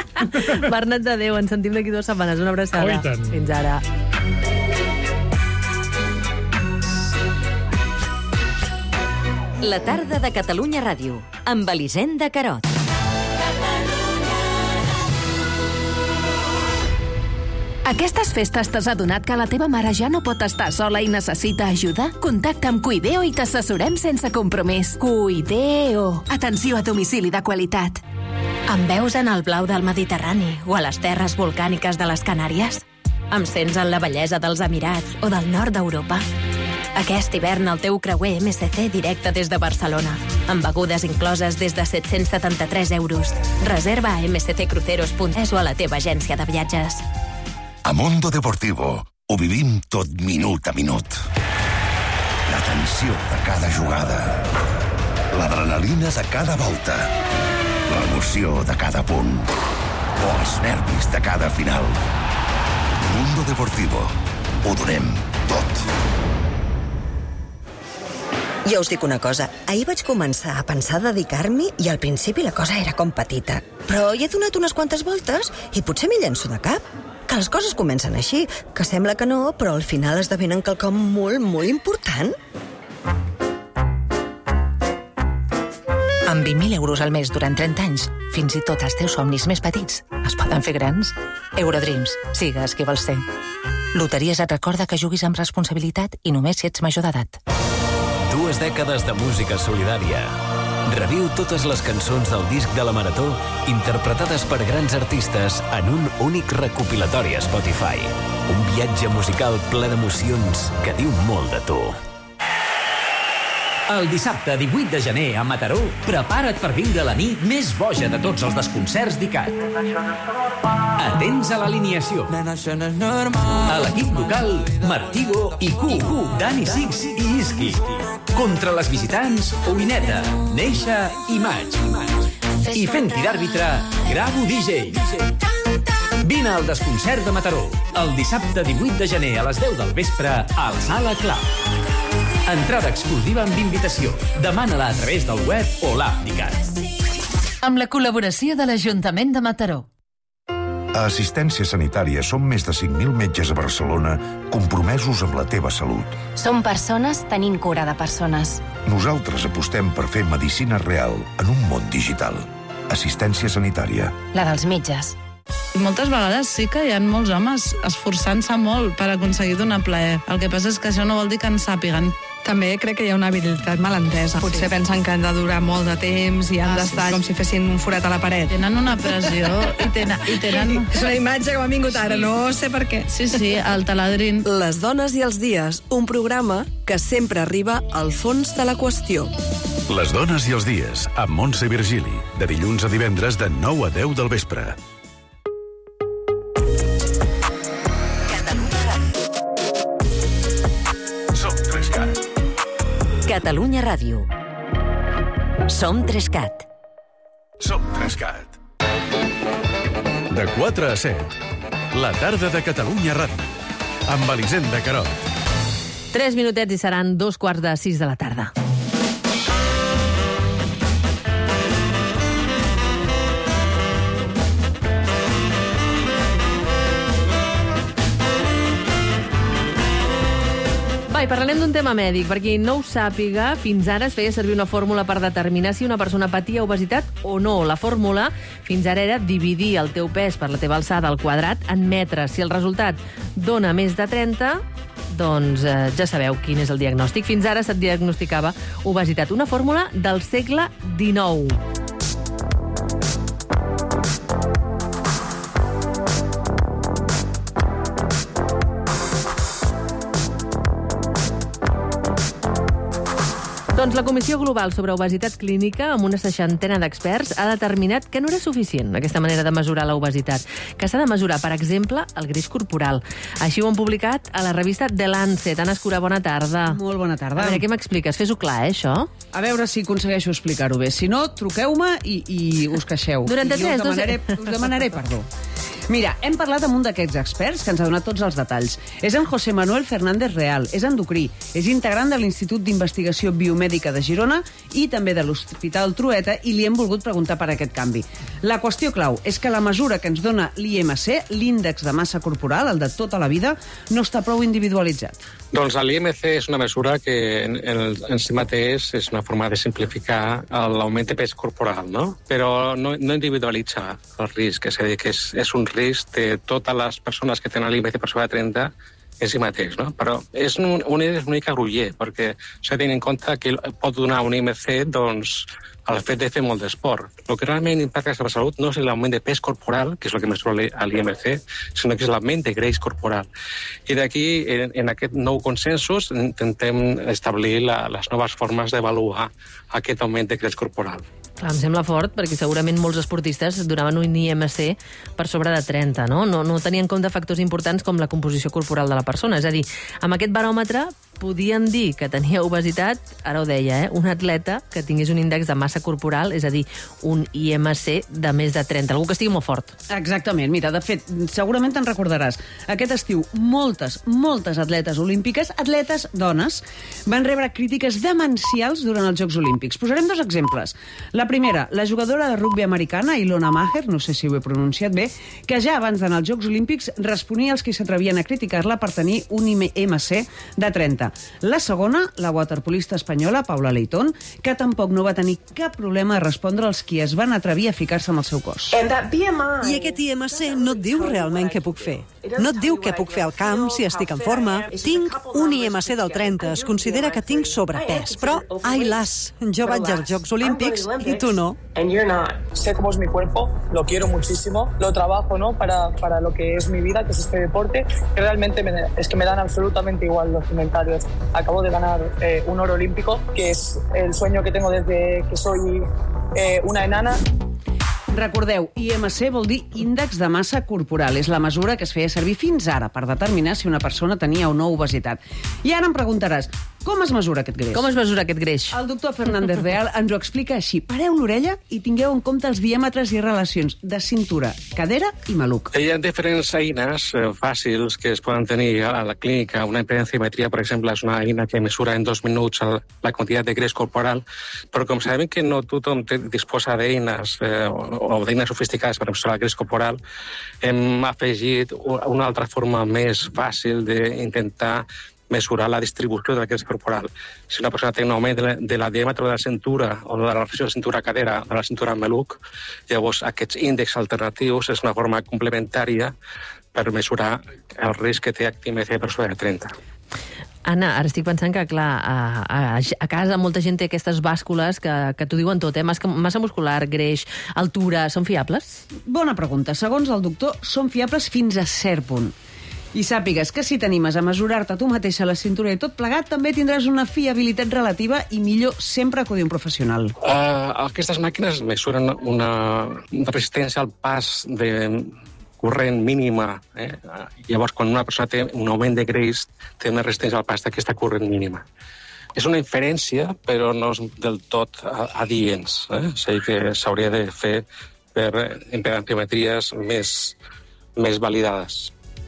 Bernat de Déu, ens sentim d'aquí dues setmanes. Una abraçada. Oh, i tant. Fins ara. La tarda de Catalunya Ràdio, amb Elisenda Carot. Aquestes festes t'has adonat que la teva mare ja no pot estar sola i necessita ajuda? Contacta amb Cuideo i t'assessorem sense compromís. Cuideo. Atenció a domicili de qualitat. Em veus en el blau del Mediterrani o a les terres volcàniques de les Canàries? Em sents en la bellesa dels Emirats o del nord d'Europa? Aquest hivern el teu creuer M S C directe des de Barcelona, amb begudes incloses des de set-cents setanta-tres euros. Reserva a m c c cruceros punt es o a la teva agència de viatges. A Mundo Deportivo ho vivim tot minut a minut. La tensió de cada jugada, l'adrenalina de cada volta, l'emoció de cada punt o els nervis de cada final. Mundo Deportivo. Ho donem tot. Jo us dic una cosa, ahir vaig començar a pensar dedicar-m'hi i al principi la cosa era com petita. Però hi he donat unes quantes voltes i potser m'hi llenço de cap. Que les coses comencen així, que sembla que no, però al final esdevenen quelcom molt, molt important. Amb vint mil euros al mes durant trenta anys, fins i tot els teus somnis més petits es poden fer grans. Eurodreams, sigues qui vols ser. Loteries et recorda que juguis amb responsabilitat i només si ets major d'edat. Dues dècades de música solidària. Reviu totes les cançons del disc de la Marató interpretades per grans artistes en un únic recopilatori a Spotify. Un viatge musical ple d'emocions que diu molt de tu. El dissabte divuit de gener a Mataró, prepara't per viure la nit més boja de tots els desconcerts d'I C A T. Atents a l'alineació. A l'equip local, Martigo i Q, Dani Six i Iski. Contra les visitants, Oineta, Neixa i Maig. I fent-hi d'àrbitre, Gravo D J. Vine al desconcert de Mataró, el dissabte divuit de gener a les deu del vespre al Sala Club. Entrada exclusiva amb invitació. Demana-la a través del web o l'app d'I C A T. Amb la col·laboració de l'Ajuntament de Mataró. A Assistència Sanitària som més de cinc mil metges a Barcelona compromesos amb la teva salut. Som persones tenint cura de persones. Nosaltres apostem per fer medicina real en un món digital. Assistència Sanitària. La dels metges. Moltes vegades sí que hi ha molts homes esforçant-se molt per aconseguir donar plaer. El que passa és que això no vol dir que en sàpiguen. També crec que hi ha una habilitat malentesa. Potser sí. Pensen que han de durar molt de temps i han ah, d'estar sí. com si fessin un forat a la paret. Tenen una pressió i tenen... I tenen... És una imatge que m'ha vingut ara, sí. No sé per què. Sí, sí, el taladrin. Les dones i els dies, un programa que sempre arriba al fons de la qüestió. Les dones i els dies, amb Montse Virgili, de dilluns a divendres de nou a deu del vespre. Catalunya Ràdio. Som Trescat. Som Trescat. De quatre a set, la tarda de Catalunya Ràdio, amb Elisenda Carot. Tres minutets i seran dos quarts de sis de la tarda. Va, i parlarem d'un tema mèdic. Per qui no ho sàpiga, fins ara es feia servir una fórmula per determinar si una persona patia obesitat o no. La fórmula fins ara era dividir el teu pes per la teva alçada al quadrat en metres. Si el resultat dona més de trenta, doncs eh, ja sabeu quin és el diagnòstic. Fins ara se't diagnosticava obesitat. Una fórmula del segle dinou. Doncs la Comissió Global sobre Obesitat Clínica, amb una seixantena d'experts, ha determinat que no era suficient aquesta manera de mesurar l'obesitat, que s'ha de mesurar, per exemple, el greix corporal. Així ho han publicat a la revista The Lancet. Anna Escura, bona tarda. Molt bona tarda. A veure, què m'expliques? Fes-ho clar, eh, això? A veure si aconsegueixo explicar-ho bé. Si no, truqueu-me i, i us queixeu. noranta-tres, I us demanaré, us demanaré perdó. Mira, hem parlat amb un d'aquests experts que ens ha donat tots els detalls. És en José Manuel Fernández Real, és endocrí, és integrant de l'Institut d'Investigació Biomèdica de Girona i també de l'Hospital Trueta, i li hem volgut preguntar per aquest canvi. La qüestió clau és que la mesura que ens dona l'I M C, l'índex de massa corporal, el de tota la vida, no està prou individualitzat. Doncs l'I M C és una mesura que en, en, en si mateix és una forma de simplificar l'augment de pes corporal, no? Però no, no individualitza el risc, és a dir, que és, és un risc risc de totes les persones que tenen l'I M C per sobre de trenta en si mateix, no? Però és un, una idea una mica groller, perquè s'ha de tenir en compte que pot donar un I M C, doncs, al fet de fer molt d'esport. El que realment impacta la salut no és l'augment de pes corporal, que és el que mesura l'I M C, sinó que és l'augment de greix corporal. I d'aquí, en, en aquest nou consensos, intentem establir la, les noves formes d'avaluar aquest augment de greix corporal. Clar, em sembla fort, perquè segurament molts esportistes donaven un I M C per sobre de trenta, no? No, no tenien en compte factors importants com la composició corporal de la persona. És a dir, amb aquest baròmetre podien dir que tenia obesitat, ara ho deia, eh? Un atleta que tingués un índex de massa corporal, és a dir, un I M C de més de trenta, algú que estigui molt fort. Exactament, mira, de fet, segurament te'n recordaràs, aquest estiu moltes, moltes atletes olímpiques, atletes dones, van rebre crítiques demencials durant els Jocs Olímpics. Posarem dos exemples. La primera, la jugadora de rugbi americana, Ilona Maher, no sé si ho he pronunciat bé, que ja abans d'anar als Jocs Olímpics responia als que s'atrevien a criticar-la per tenir un I M C de trenta. La segona, la waterpolista espanyola, Paula Leitón, que tampoc no va tenir cap problema a respondre als qui es van atrevir a ficar-se amb el seu cos. I aquest I M C no et diu realment què puc fer. No et diu què puc fer al camp, si estic en forma. Tinc un I M C del trenta, es considera que tinc sobrepès, però, ai las, jo vaig als Jocs Olímpics i tu no. Sé cómo es mi cuerpo, lo quiero muchísimo, lo trabajo, ¿no? para, para lo que es mi vida, que es este deporte, que realmente me, es que me dan absolutamente igual los comentarios. Acabo de ganar eh, un oro olímpico, que es el sueño que tengo desde que soy eh, una enana. Recordeu, I M C vol dir índex de massa corporal. És la mesura que es feia servir fins ara per determinar si una persona tenia o no obesitat. I ara em preguntaràs, com es mesura aquest greix? Com es mesura aquest greix? El doctor Fernández Real ens ho explica així. Pareu l'orella i tingueu en compte els diàmetres i relacions de cintura, cadera i maluc. Hi ha diferents eines eh, fàcils que es poden tenir a la clínica. Una impedanciometria, per exemple, és una eina que mesura en dos minuts el, la quantitat de greix corporal, però com sabem que no tothom té, disposa d'eines eh, o, o d'eines sofisticades per mesurar el greix corporal, hem afegit una altra forma més fàcil d'intentar mesurar la distribució del greix corporal. Si una persona té un augment de la, de la diàmetre de la cintura o de la relació de cintura-cadera de la cintura-maluc, llavors aquests índexs alternatius és una forma complementària per mesurar el risc que té I M C per sobre de trenta. Anna, ara estic pensant que, clar, a, a, a casa molta gent té aquestes bàscules que, que t'ho diuen tot, eh? Massa, massa muscular, greix, altura, són fiables? Bona pregunta. Segons el doctor, són fiables fins a cert punt. I sàpigues que si t'animes a mesurar-te tu mateixa la cintura i tot plegat, també tindràs una fiabilitat relativa i millor sempre acudir a un professional. Uh, aquestes màquines mesuren una, una resistència al pas de corrent mínima. Eh? Llavors, quan una persona té un augment de greix, té una resistència al pas d'aquesta corrent mínima. És una inferència, però no és del tot adients. Eh? O sigui que s'hauria de fer per impedanciometries més, més validades.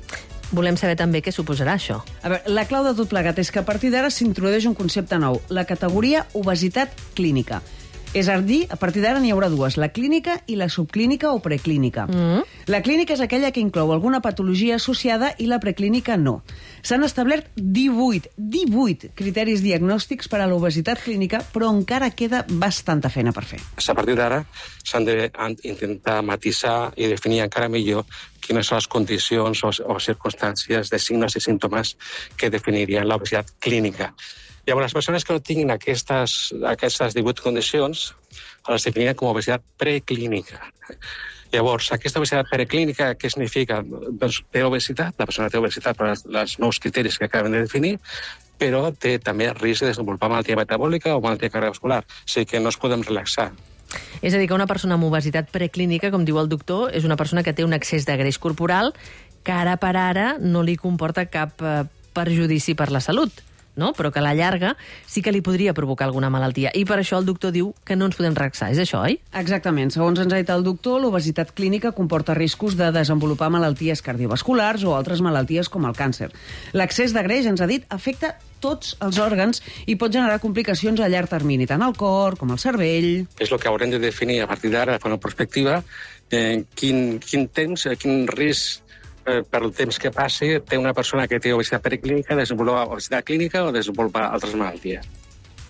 Volem saber també què suposarà això. A veure, la clau de tot plegat és que a partir d'ara s'introdueix un concepte nou, la categoria obesitat clínica. És a dir, a partir d'ara n'hi haurà dues, la clínica i la subclínica o preclínica. Mm. La clínica és aquella que inclou alguna patologia associada i la preclínica no. S'han establert divuit, divuit criteris diagnòstics per a l'obesitat clínica, però encara queda bastanta feina per fer. A partir d'ara s'han d'intentar matisar i definir encara millor quines són les condicions o, o circumstàncies de signes i símptomes que definirien l'obesitat clínica. Llavors, les persones que no tinguin aquestes, aquestes divuit condicions les definirien com a obesitat preclínica. Llavors, aquesta obesitat preclínica, què significa? Doncs té obesitat, la persona té obesitat per els nous criteris que acabem de definir, però té també risc de desenvolupar malaltia metabòlica o malaltia cardiovascular. O sigui que no es podem relaxar. És a dir, que una persona amb obesitat preclínica, com diu el doctor, és una persona que té un excés de greix corporal que ara per ara no li comporta cap eh, perjudici per la salut, no? Però que a la llarga sí que li podria provocar alguna malaltia. I per això el doctor diu que no ens podem relaxar. És això, oi? Exactament. Segons ens ha dit el doctor, l'obesitat clínica comporta riscos de desenvolupar malalties cardiovasculars o altres malalties com el càncer. L'excés de greix, ens ha dit, afecta tots els òrgans i pot generar complicacions a llarg termini, tant al cor com al cervell. És el que haurem de definir a partir d'ara, fer una perspectiva, eh, quin, quin temps, quin risc eh, per el temps que passi té una persona que té obesitat preclínica, desenvolupa obesitat clínica o desenvolupa altres malalties.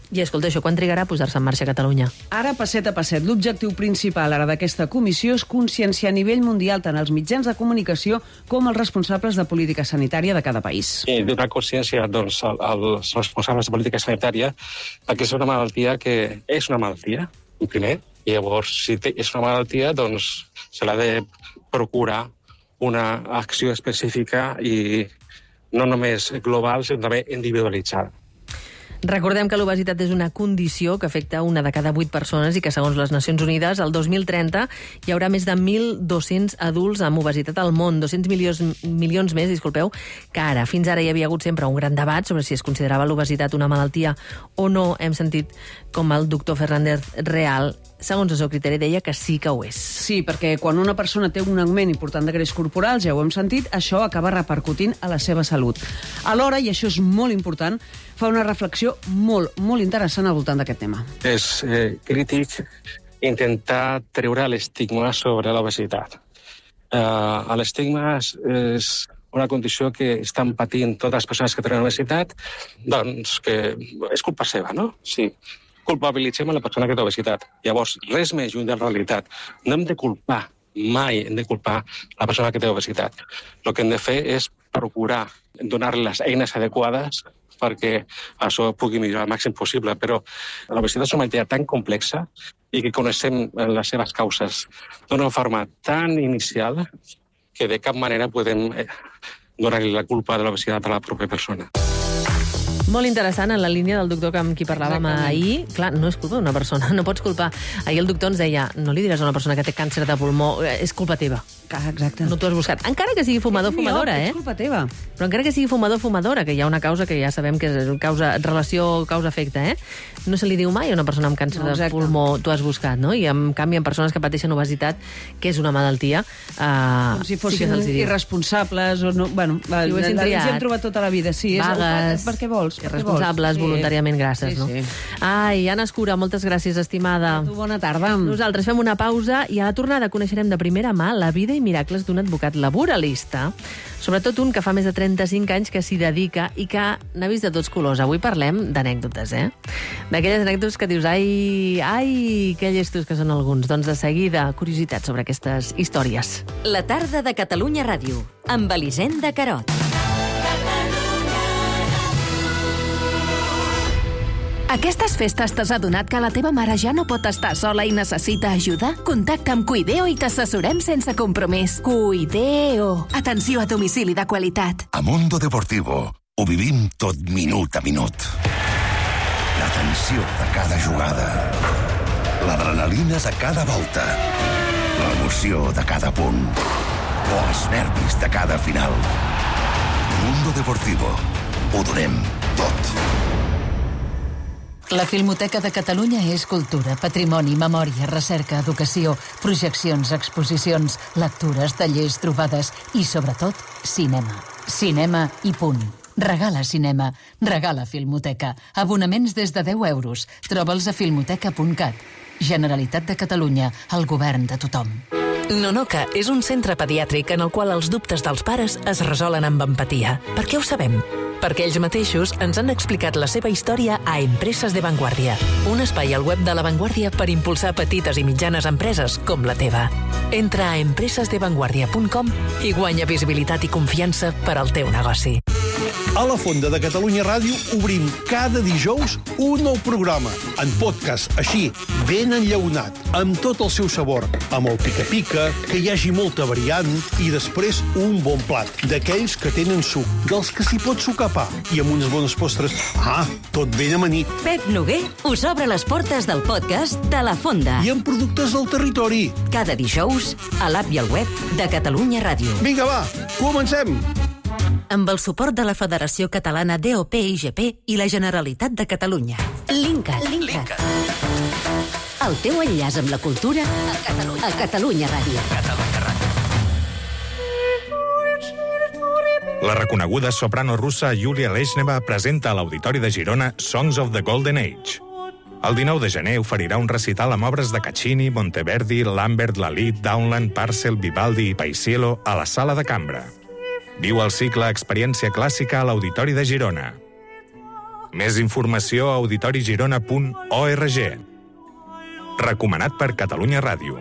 I escolta, això quan trigarà a posar-se en marxa a Catalunya? Ara, passet a passet. L'objectiu principal ara d'aquesta comissió és conscienciar a nivell mundial tant els mitjans de comunicació com els responsables de política sanitària de cada país. I donar consciència doncs, als responsables de política sanitària que és una malaltia que és una malaltia, primer, i llavors, si és una malaltia, doncs se l'ha de procurar una acció específica i no només global, sinó també individualitzada. Recordem que l'obesitat és una condició que afecta una de cada vuit persones i que, segons les Nacions Unides, el dos mil trenta hi haurà més de mil dos-cents adults amb obesitat al món, dos-cents milions, milions més, disculpeu, que ara. Fins ara hi havia hagut sempre un gran debat sobre si es considerava l'obesitat una malaltia o no. Hem sentit com el doctor Fernández Real, segons el seu criteri, deia que sí que ho és. Sí, perquè quan una persona té un augment important de greix corporal, ja ho hem sentit, això acaba repercutint a la seva salut. Alhora, i això és molt important, fa una reflexió molt, molt interessant al voltant d'aquest tema. És eh, crític intentar treure l'estigma sobre l'obesitat. Eh, l'estigma és, és una condició que estan patint totes les persones que tenen obesitat, doncs que és culpa seva, no? Sí. Culpabilitzem a la persona que té obesitat. Llavors, res més lluny de la realitat. No hem de culpar, mai hem de culpar la persona que té obesitat. El que hem de fer és procurar donar-li les eines adequades perquè això pugui millorar al màxim possible. Però l'obesitat és una malaltia tan complexa i que coneixem les seves causes d'una forma tan inicial que de cap manera podem donar-li la culpa de l'obesitat a la pròpia persona. Molt interessant, en la línia del doctor amb qui parlàvem ahir. Clar, no és culpa d'una persona, no pots culpar. Ahir el doctor ens deia, no li diràs a una persona que té càncer de pulmó, és culpa teva. Exacte. No t'ho has buscat. Encara que sigui fumador, fumadora, eh? És culpa teva. Però encara que sigui fumador, fumadora, que hi ha una causa que ja sabem que és causa, relació causa-efecte, eh? No se li diu mai a una persona amb càncer no, de pulmó, t'ho has buscat, no? I en canvi, en persones que pateixen obesitat, que és una malaltia, eh, com si fossin sí irresponsables o no... Bueno, si ho haguessin triat. Ens hem trobat tota la vida, sí. Vagues, per què vols? Irresponsables, sí. Voluntàriament grasses, sí, sí. no? Ai, Anna Escura, moltes gràcies, estimada. A tu, bona tarda. Nosaltres fem una pausa i a la tornada coneixerem de primera mà la vida i miracles d'un advocat laboralista, sobretot un que fa més de trenta-cinc anys que s'hi dedica i que n'ha vist de tots colors. Avui parlem d'anècdotes, eh? D'aquelles anècdotes que dius, ai, ai, que llestos que són alguns. Doncs de seguida, curiositat sobre aquestes històries. La tarda de Catalunya Ràdio, amb Elisenda Carot. Aquestes festes t'has adonat que la teva mare ja no pot estar sola i necessita ajuda? Contacta amb Cuideo i t'assessorem sense compromís. Cuideo. Atenció a domicili de qualitat. A Mundo Deportivo ho vivim tot minut a minut. La tensió de cada jugada. L'adrenalina de cada volta. L'emoció de cada punt. O els nervis de cada final. Mundo Deportivo. Ho donem tot. La Filmoteca de Catalunya és cultura, patrimoni, memòria, recerca, educació, projeccions, exposicions, lectures, tallers, trobades i, sobretot, cinema. Cinema i punt. Regala cinema. Regala Filmoteca. Abonaments des de deu euros. Troba'ls a filmoteca punt cat. Generalitat de Catalunya. El govern de tothom. Nonoca és un centre pediàtric en el qual els dubtes dels pares es resolen amb empatia. Per què ho sabem? Perquè ells mateixos ens han explicat la seva història a Empreses de Vanguardia, un espai al web de La Vanguardia per impulsar petites i mitjanes empreses com la teva. Entra a empreses de vanguardia punt com i guanya visibilitat i confiança per al teu negoci. A la Fonda de Catalunya Ràdio obrim cada dijous un nou programa, en podcast, així, ben enllaunat, amb tot el seu sabor, amb el pica-pica, que hi hagi molta variant, i després un bon plat, d'aquells que tenen suc, dels que s'hi pot sucar pa, i amb unes bones postres. Ah, tot ben amanit. Pep Noguer us obre les portes del podcast de La Fonda. I amb productes del territori. Cada dijous, a l'app i al web de Catalunya Ràdio. Vinga, va, comencem! Amb el suport de la Federació Catalana D O P I G P i la Generalitat de Catalunya. Linkat. Linkat. El teu enllaç amb la cultura a Catalunya, a Catalunya Ràdio. Catalunya Ràdio. La reconeguda soprano russa Yulia Leshneva presenta a l'Auditori de Girona Songs of the Golden Age. El dinou de gener oferirà un recital amb obres de Caccini, Monteverdi, Lambert, Lalit, Downland, Parcel, Vivaldi i Paisiello a la Sala de Cambra. Viu el cicle Experiència Clàssica a l'Auditori de Girona. Més informació a auditorigirona punt org. Recomanat per Catalunya Ràdio.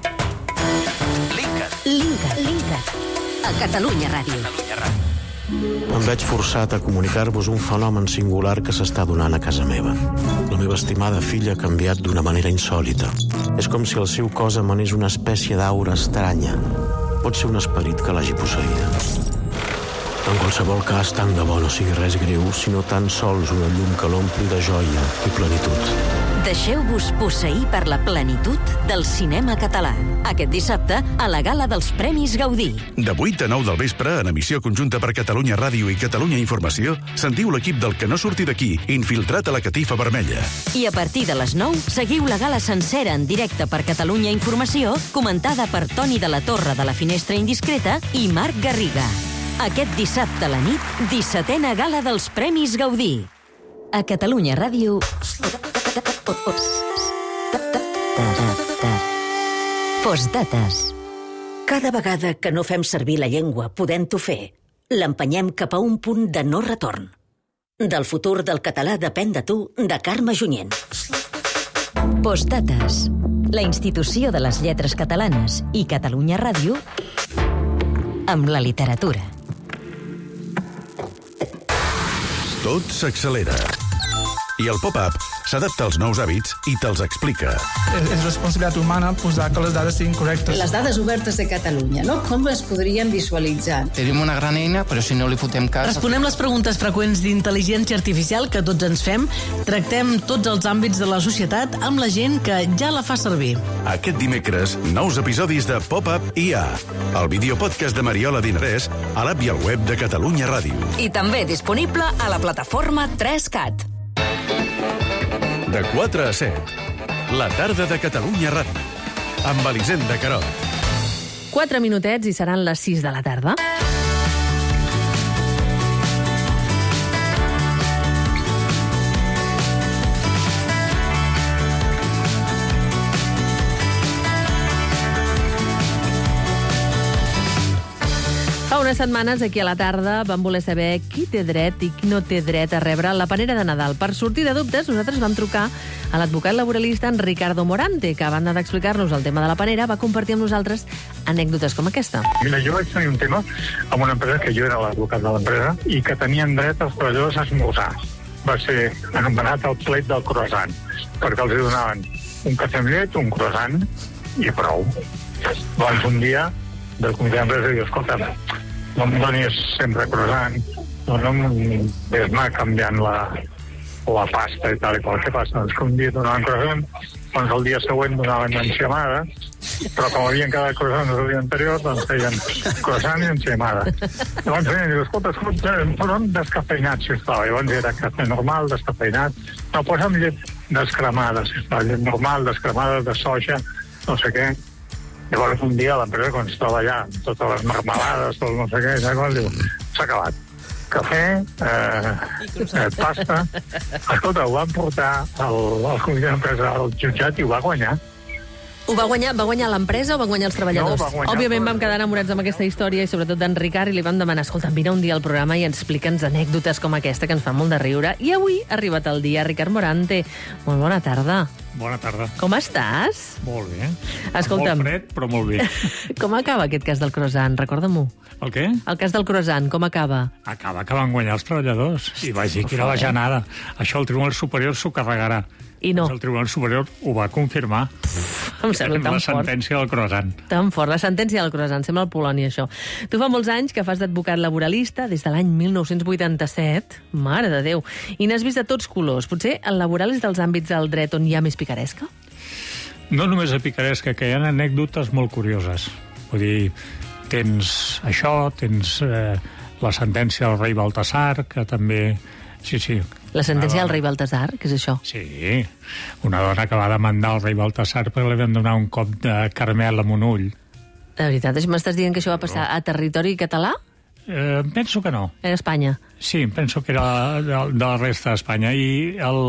Linkat. Linkat. A Catalunya Ràdio. Em veig forçat a comunicar-vos un fenomen singular que s'està donant a casa meva. La meva estimada filla ha canviat d'una manera insòlita. És com si el seu cos emanés una espècie d'aura estranya. Pot ser un esperit que l'hagi posseïda. En qualsevol cas, tant de bo no sigui res greu, sinó tan sols una llum que l'ompli de joia i plenitud. Deixeu-vos posseir per la plenitud del cinema català. Aquest dissabte, a la gala dels Premis Gaudí. De vuit a nou del vespre, en emissió conjunta per Catalunya Ràdio i Catalunya Informació, sentiu l'equip del Que no surti d'aquí, infiltrat a la catifa vermella. I a partir de les nou, seguiu la gala sencera en directe per Catalunya Informació, comentada per Toni de la Torre de la Finestra Indiscreta i Marc Garriga. Aquest dissabte a la nit, dissetena gala dels Premis Gaudí. A Catalunya Ràdio... Postdates. Cada vegada que no fem servir la llengua podent-ho fer, l'empenyem cap a un punt de no retorn. Del futur del català depèn de tu, de Carme Junyent. Postdates. La institució de les lletres catalanes i Catalunya Ràdio amb la literatura. Tot s'accelera. I el pop-up s'adapta als nous hàbits i te'ls explica. És, és responsabilitat humana posar que les dades siguin correctes. Les dades obertes de Catalunya, no? Com les podríem visualitzar? Tenim una gran eina, però si no li fotem cas... Responem les preguntes freqüents d'intel·ligència artificial que tots ens fem. Tractem tots els àmbits de la societat amb la gent que ja la fa servir. Aquest dimecres, nous episodis de Pop-up I A, el videopodcast de Mariola Dinarès, a l'app i al web de Catalunya Ràdio. I també disponible a la plataforma tres cat. De quatre a set, la tarda de Catalunya Ràdio, amb Elisenda Carot. Quatre minutets i seran les sis de la tarda. Fa unes setmanes, aquí a la tarda, vam voler saber qui té dret i qui no té dret a rebre la panera de Nadal. Per sortir de dubtes, nosaltres vam trucar a l'advocat laboralista en Ricardo Morante, que a banda d'explicar-nos el tema de la panera, va compartir amb nosaltres anècdotes com aquesta. Mira, jo vaig tenir un tema amb una empresa que jo era l'advocat de l'empresa i que tenien dret els treballadors a esmorzar. Va ser anomenat el plet del croissant, perquè els donaven un cafè amb llet, un croissant i prou. Doncs un dia del comitè d'empresa diu, escolta, no em donis sempre croissant, no, no em ves anar canviant la, la pasta i tal i qual. Què passa? Doncs que un dia donaven croissant, doncs el dia següent donaven enciamada, però com havien quedat croissant el dia anterior, doncs feien croissant i enciamada. Llavors feien, diu, escolta, escolta, posa'm descafeinat, sisplau. Llavors era cafè normal, descafeinat. No, posa'm llet descremada, sisplau, llet normal, descremada, de soja, no sé què. Llavors un dia a l'empresa, quan es troba allà, totes les marmelades, tot no sé què, diu, s'ha acabat. Cafè, eh, eh, pasta... Escolta, ho van portar al, al comitè d'empresa al jutjat i ho va guanyar. Ho va guanyar, va guanyar l'empresa o van guanyar els treballadors? No, va guanyar, Òbviament però... vam quedar enamorats amb aquesta història i sobretot d'en Ricard i li vam demanar, escolta, vine un dia al programa i ens explica'ns anècdotes com aquesta que ens fan molt de riure. I avui ha arribat el dia. Ricard Morante, molt bona tarda. Bona tarda. Com estàs? Molt bé. Escolta'm. Molt fred, però molt bé. Com acaba aquest cas del croissant? Recorda-m'ho. El què? El cas del croissant, com acaba? Acaba que van guanyar els treballadors. I vaig dir que era la genada. Això el Tribunal Superior s'ho carregarà. I no. El Tribunal Superior ho va confirmar. Em sembla tan la fort. La sentència del croissant. Tan fort, la sentència del croissant. Sembla el Polònia, això. Tu fa molts anys que fas d'advocat laboralista, des de l'any mil nou-cents vuitanta-set. Mare de Déu. I n'has vist de tots colors. Potser el laboral és dels àmbits del dret on hi ha més picaresca? No només a picaresca, que hi ha anècdotes molt curioses. Vull dir, tens això, tens eh, la sentència del rei Baltasar, que també... Sí, sí. La sentència del rei Baltasar, què és això? Sí, una dona que va demandar el rei Baltasar perquè li van donar un cop de caramel amb un ull. De veritat, m'estàs dient que això va passar a territori català? Eh, penso que no. Era Espanya? Sí, penso que era de, de la resta d'Espanya. I el,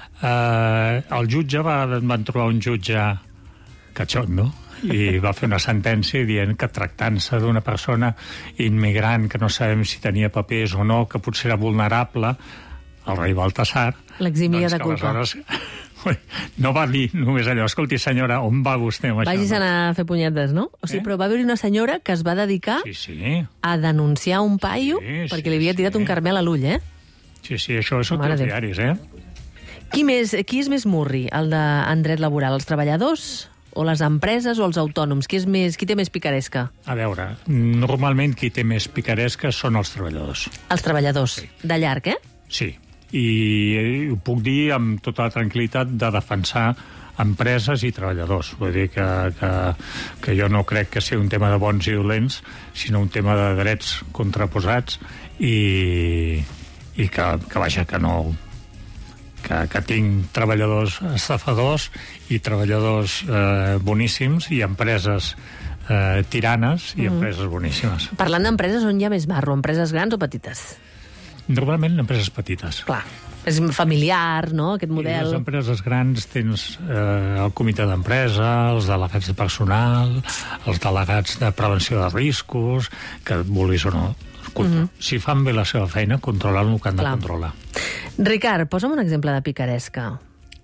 eh, el jutge va, van trobar un jutge catxondo i va fer una sentència dient que tractant-se d'una persona immigrant que no sabem si tenia papers o no, que potser era vulnerable, el rei Baltasar... L'eximia doncs de culpa. Aleshores, no va dir només allò, escolti, senyora, on va vostè amb això? Vagis a anar a fer punyetes, no? O sigui, eh? Però va haver-hi una senyora que es va dedicar sí, sí. a denunciar un paio sí, perquè sí, li havia tirat sí. un carmel a l'ull, eh? Sí, sí, això és els diaris, eh? Qui, més, qui és més murri, el en dret laboral? Els treballadors o les empreses o els autònoms? Qui, és més, qui té més picaresca? A veure, normalment qui té més picaresca són els treballadors. Els treballadors, sí. De llarg, eh? Sí, i ho puc dir amb tota la tranquil·litat de defensar empreses i treballadors. Vull dir que, que, que jo no crec que sigui un tema de bons i dolents, sinó un tema de drets contraposats i, i que, que vaja, que no... Que, que tinc treballadors estafadors i treballadors eh, boníssims i empreses eh, tiranes i mm. empreses boníssimes. Parlant d'empreses, on hi ha més barro? Empreses grans o petites? Normalment empreses petites. Clar, és familiar, no?, aquest model. I les empreses grans tens eh, el comitè d'empresa, els delegats de personal, els delegats de prevenció de riscos, que vulguis o no. Escolta, mm -hmm. si fan bé la seva feina, controlen el que han de Clar. controlar. Ricard, posa'm un exemple de picaresca.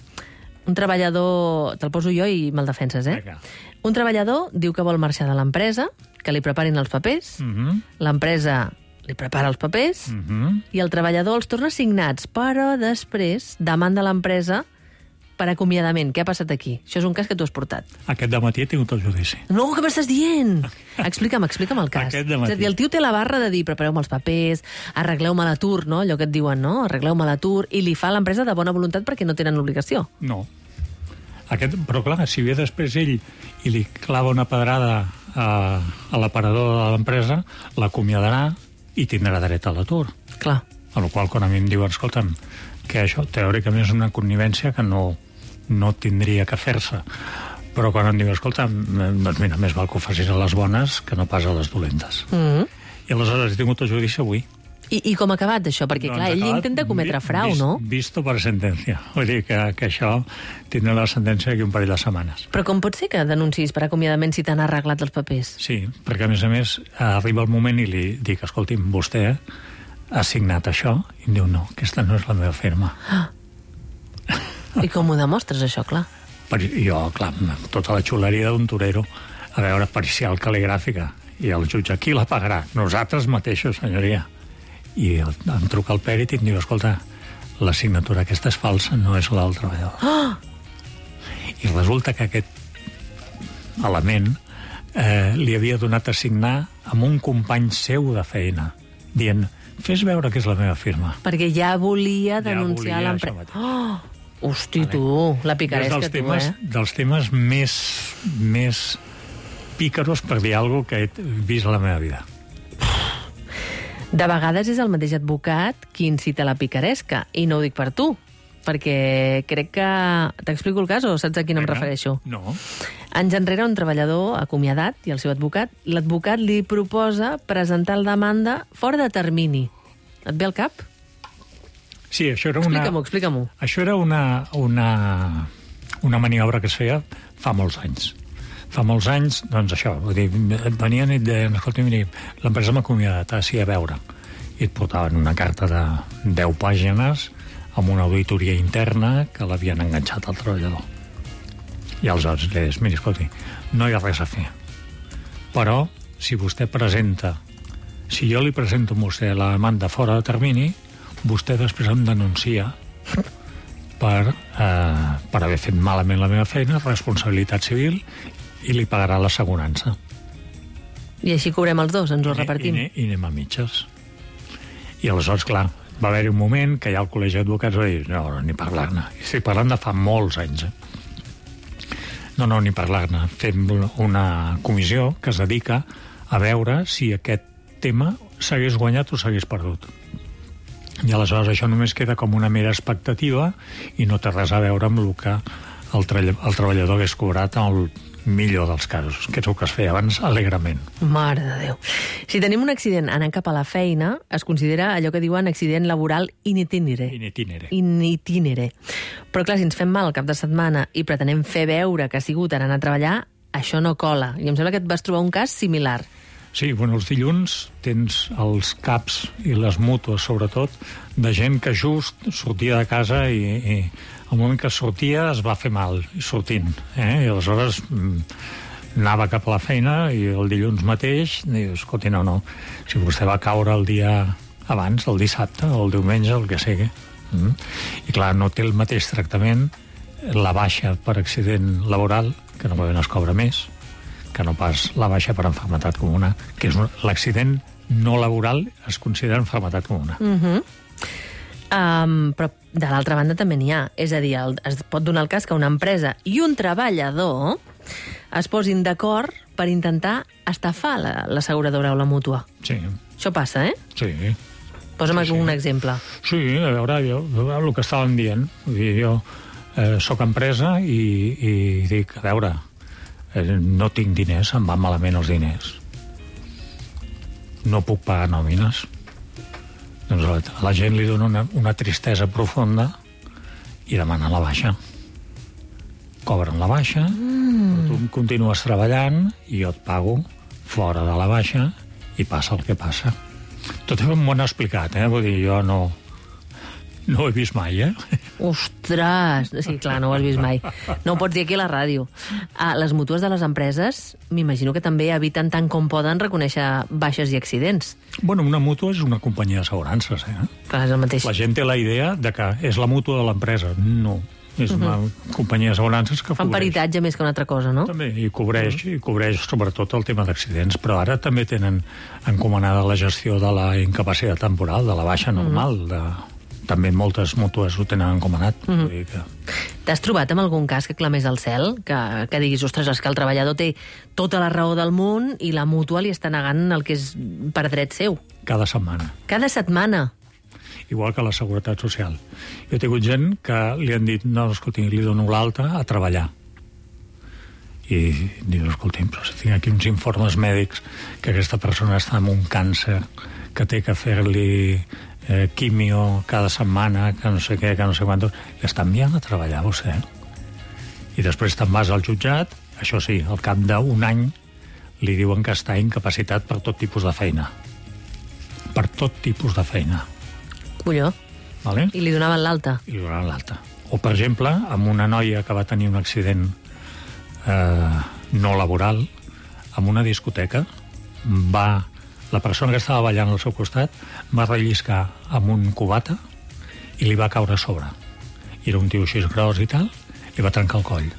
Un treballador... Te'l poso jo i me'l defenses, eh? Vinga. Un treballador diu que vol marxar de l'empresa, que li preparin els papers, mm -hmm. l'empresa li prepara els papers mm -hmm. i el treballador els torna signats, però després demanda l'empresa per acomiadament. Què ha passat aquí? Això és un cas que tu has portat. Aquest dematí he tingut el judici. No, què m'estàs dient? Explica'm, explica'm el cas. Aquest dematí. És a dir, el tio té la barra de dir prepareu-me els papers, arregleu-me l'atur, no? Allò que et diuen, no? Arregleu-me l'atur, i li fa a l'empresa de bona voluntat perquè no tenen l'obligació. No. Aquest, però clar, si ve després ell i li clava una pedrada a, a l'aparador de l'empresa, l'acomiadarà i tindrà dret a l'atur. Clar. A la qual, quan a mi em diuen, escolta'm, que això teòricament és una connivència que no, no tindria que fer-se. Però quan em diuen, escolta'm, doncs mira, més val que ho facis a les bones que no pas a les dolentes. Mm -hmm. I aleshores he tingut el judici avui. I, I com ha acabat això? Perquè, doncs clar, ell intenta cometre frau, vist, no? Visto per sentència. Vull dir que, que això tindrà la sentència d'aquí un parell de setmanes. Però com pot ser que denuncis per acomiadament si t'han arreglat els papers? Sí, perquè a més a més arriba el moment i li dic, escolti'm, vostè ha signat això? I em diu, no, aquesta no és la meva firma. Ah. I com ho demostres, això, clar? Per, jo, clar, tota la xuleria d'un torero, a veure, parcial cal·ligràfica, i el jutge, qui la pagarà? Nosaltres mateixos, senyoria. I em truca el pèrit i em diu, escolta, la signatura aquesta és falsa, no és la del treballador. Oh! I resulta que aquest element eh, li havia donat a signar amb un company seu de feina, dient, fes veure que és la meva firma. Perquè ja volia denunciar ja l'empresa. Oh! Hosti, vale. Tu, la picaresca, tu, temes, eh? Dels temes més, més pícaros, per dir alguna cosa, que he vist a la meva vida. De vegades és el mateix advocat qui incita la picaresca, i no ho dic per tu, perquè crec que... T'explico el cas o saps a quin em refereixo? No. Anys enrere, un treballador acomiadat i el seu advocat, l'advocat li proposa presentar la demanda fora de termini. Et ve al cap? Sí, això era una... Explica-m'ho, explica-m'ho. Això era una, una, una maniobra que es feia fa molts anys. Fa molts anys, doncs això, vull dir, venien i et deien, escolta, mira, l'empresa m'ha acomiadat, ah, sí, a veure. I et portaven una carta de deu pàgines amb una auditoria interna que l'havien enganxat al treballador. I aleshores li deies, mira, escolti, no hi ha res a fer. Però, si vostè presenta, si jo li presento a vostè la demanda fora de termini, vostè després em denuncia per, eh, per haver fet malament la meva feina, responsabilitat civil, i li pagarà l'assegurança. I així cobrem els dos, ens ho I, repartim. I, I anem a mitges. I aleshores, clar, va haver-hi un moment que ja el col·legi d'advocats va dir, no, no, ni parlar-ne. I estic parlant de fa molts anys, eh? No, no, ni parlar-ne. Fem una comissió que es dedica a veure si aquest tema s'hagués guanyat o s'hagués perdut. I aleshores això només queda com una mera expectativa i no té res a veure amb el que el, el treballador hagués cobrat en el millor dels casos, que és el que es feia abans alegrement. Mare de Déu. Si tenim un accident anant cap a la feina, es considera allò que diuen accident laboral in itinere. In itinere. In itinere. Però clar, si ens fem mal el cap de setmana i pretenem fer veure que ha sigut anant a treballar, això no cola. I em sembla que et vas trobar un cas similar. Sí, bueno, els dilluns tens els caps i les mútues, sobretot, de gent que just sortia de casa i, i al moment que sortia es va fer mal, sortint. Eh? I aleshores mm, anava cap a la feina i el dilluns mateix dius, escolti, no, no, si vostè va caure el dia abans, el dissabte o el diumenge, el que sigui. Mm? I clar, no té el mateix tractament la baixa per accident laboral, que normalment es cobra més, que no pas la baixa per enfermetat comuna, que és un, l'accident no laboral es considera enfermetat comuna. Uh -huh. um, però de l'altra banda també n'hi ha. És a dir, el, es pot donar el cas que una empresa i un treballador es posin d'acord per intentar estafar la, l'asseguradora o la mútua. Sí. Això passa, eh? Sí. Posa'm sí, un sí. exemple. Sí, a veure, jo, el que estàvem dient, vull dir, jo eh, soc empresa i, i dic, a veure, eh, no tinc diners, em van malament els diners. No puc pagar nòmines. Doncs a la gent li dona una, una tristesa profunda i demanen la baixa. Cobren la baixa, mm. tu continues treballant i jo et pago fora de la baixa i passa el que passa. Tot m'ho han explicat, eh? Vull dir, jo no, no ho he vist mai, eh? Ostres! Sí, clar, no ho has vist mai. No ho pots dir aquí a la ràdio. Ah, les mútues de les empreses, m'imagino que també eviten tant com poden reconèixer baixes i accidents. Bueno, una mútua és una companyia d'assegurances, eh? Clar, és el mateix. La gent té la idea de que és la mútua de l'empresa. No. És una uh-huh. companyia d'assegurances que fan cobreix. peritatge més que una altra cosa, no? També, i cobreix, uh-huh. i cobreix sobretot el tema d'accidents, però ara també tenen encomanada la gestió de la incapacitat temporal, de la baixa normal, uh-huh. de... també moltes mútues ho tenen encomanat. Uh-huh. Vull dir que... T'has trobat amb algun cas que clamés al cel? Que, que diguis, ostres, és que el treballador té tota la raó del món i la mútua li està negant el que és per dret seu? Cada setmana. Cada setmana? Igual que la Seguretat Social. Jo he tingut gent que li han dit, no, escolti, li dono l'alta a treballar. I dius, escolti, però si tinc aquí uns informes mèdics que aquesta persona està amb un càncer, que té que fer-li eh, quimio cada setmana, que no sé què, que no sé quantos, i està enviant a treballar vostè. I després te'n vas al jutjat, això sí, al cap d'un any li diuen que està incapacitat per tot tipus de feina. Per tot tipus de feina. Colló. Vale? I li donaven l'alta. I li donaven l'alta. O, per exemple, amb una noia que va tenir un accident eh, no laboral, en una discoteca, va, la persona que estava ballant al seu costat va relliscar amb un cubata i li va caure a sobre. I era un tio així gros i tal, li va trencar el coll.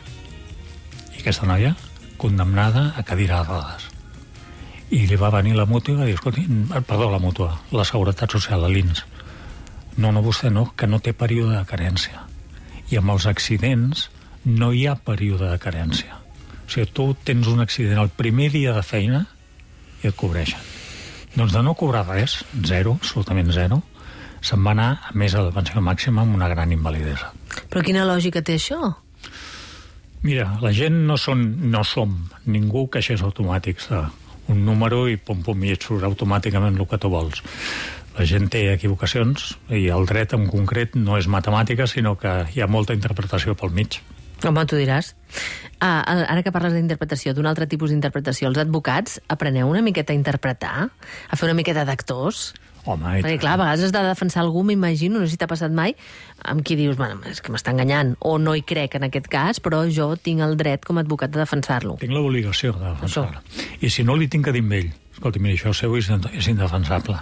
I aquesta noia, condemnada a cadira de rodes. I li va venir la mútua i va dir, escolti, perdó, la mútua, la Seguretat Social, l'I N S. No, no, vostè no, que no té període de carència. I amb els accidents no hi ha període de carència. O sigui, tu tens un accident el primer dia de feina i et cobreixen. Doncs de no cobrar res, zero, absolutament zero, se'n va anar a més a la pensió màxima amb una gran invalidesa. Però quina lògica té això? Mira, la gent no, són, no som ningú caixers automàtics de un número i pum pum i et surt automàticament el que tu vols. La gent té equivocacions i el dret en concret no és matemàtica, sinó que hi ha molta interpretació pel mig. Home, tu diràs. Ah, ara que parles d'interpretació, d'un altre tipus d'interpretació, els advocats apreneu una miqueta a interpretar? A fer una miqueta d'actors? Home, perquè, clar, a vegades has de defensar algú, m'imagino, no sé si t'ha passat mai, amb qui dius, bueno, és que m'està enganyant, o no hi crec en aquest cas, però jo tinc el dret com a advocat de defensar-lo. Tinc l'obligació de defensar-lo. I si no li tinc que dir amb ell, escolti, mira, això seu és, és indefensable.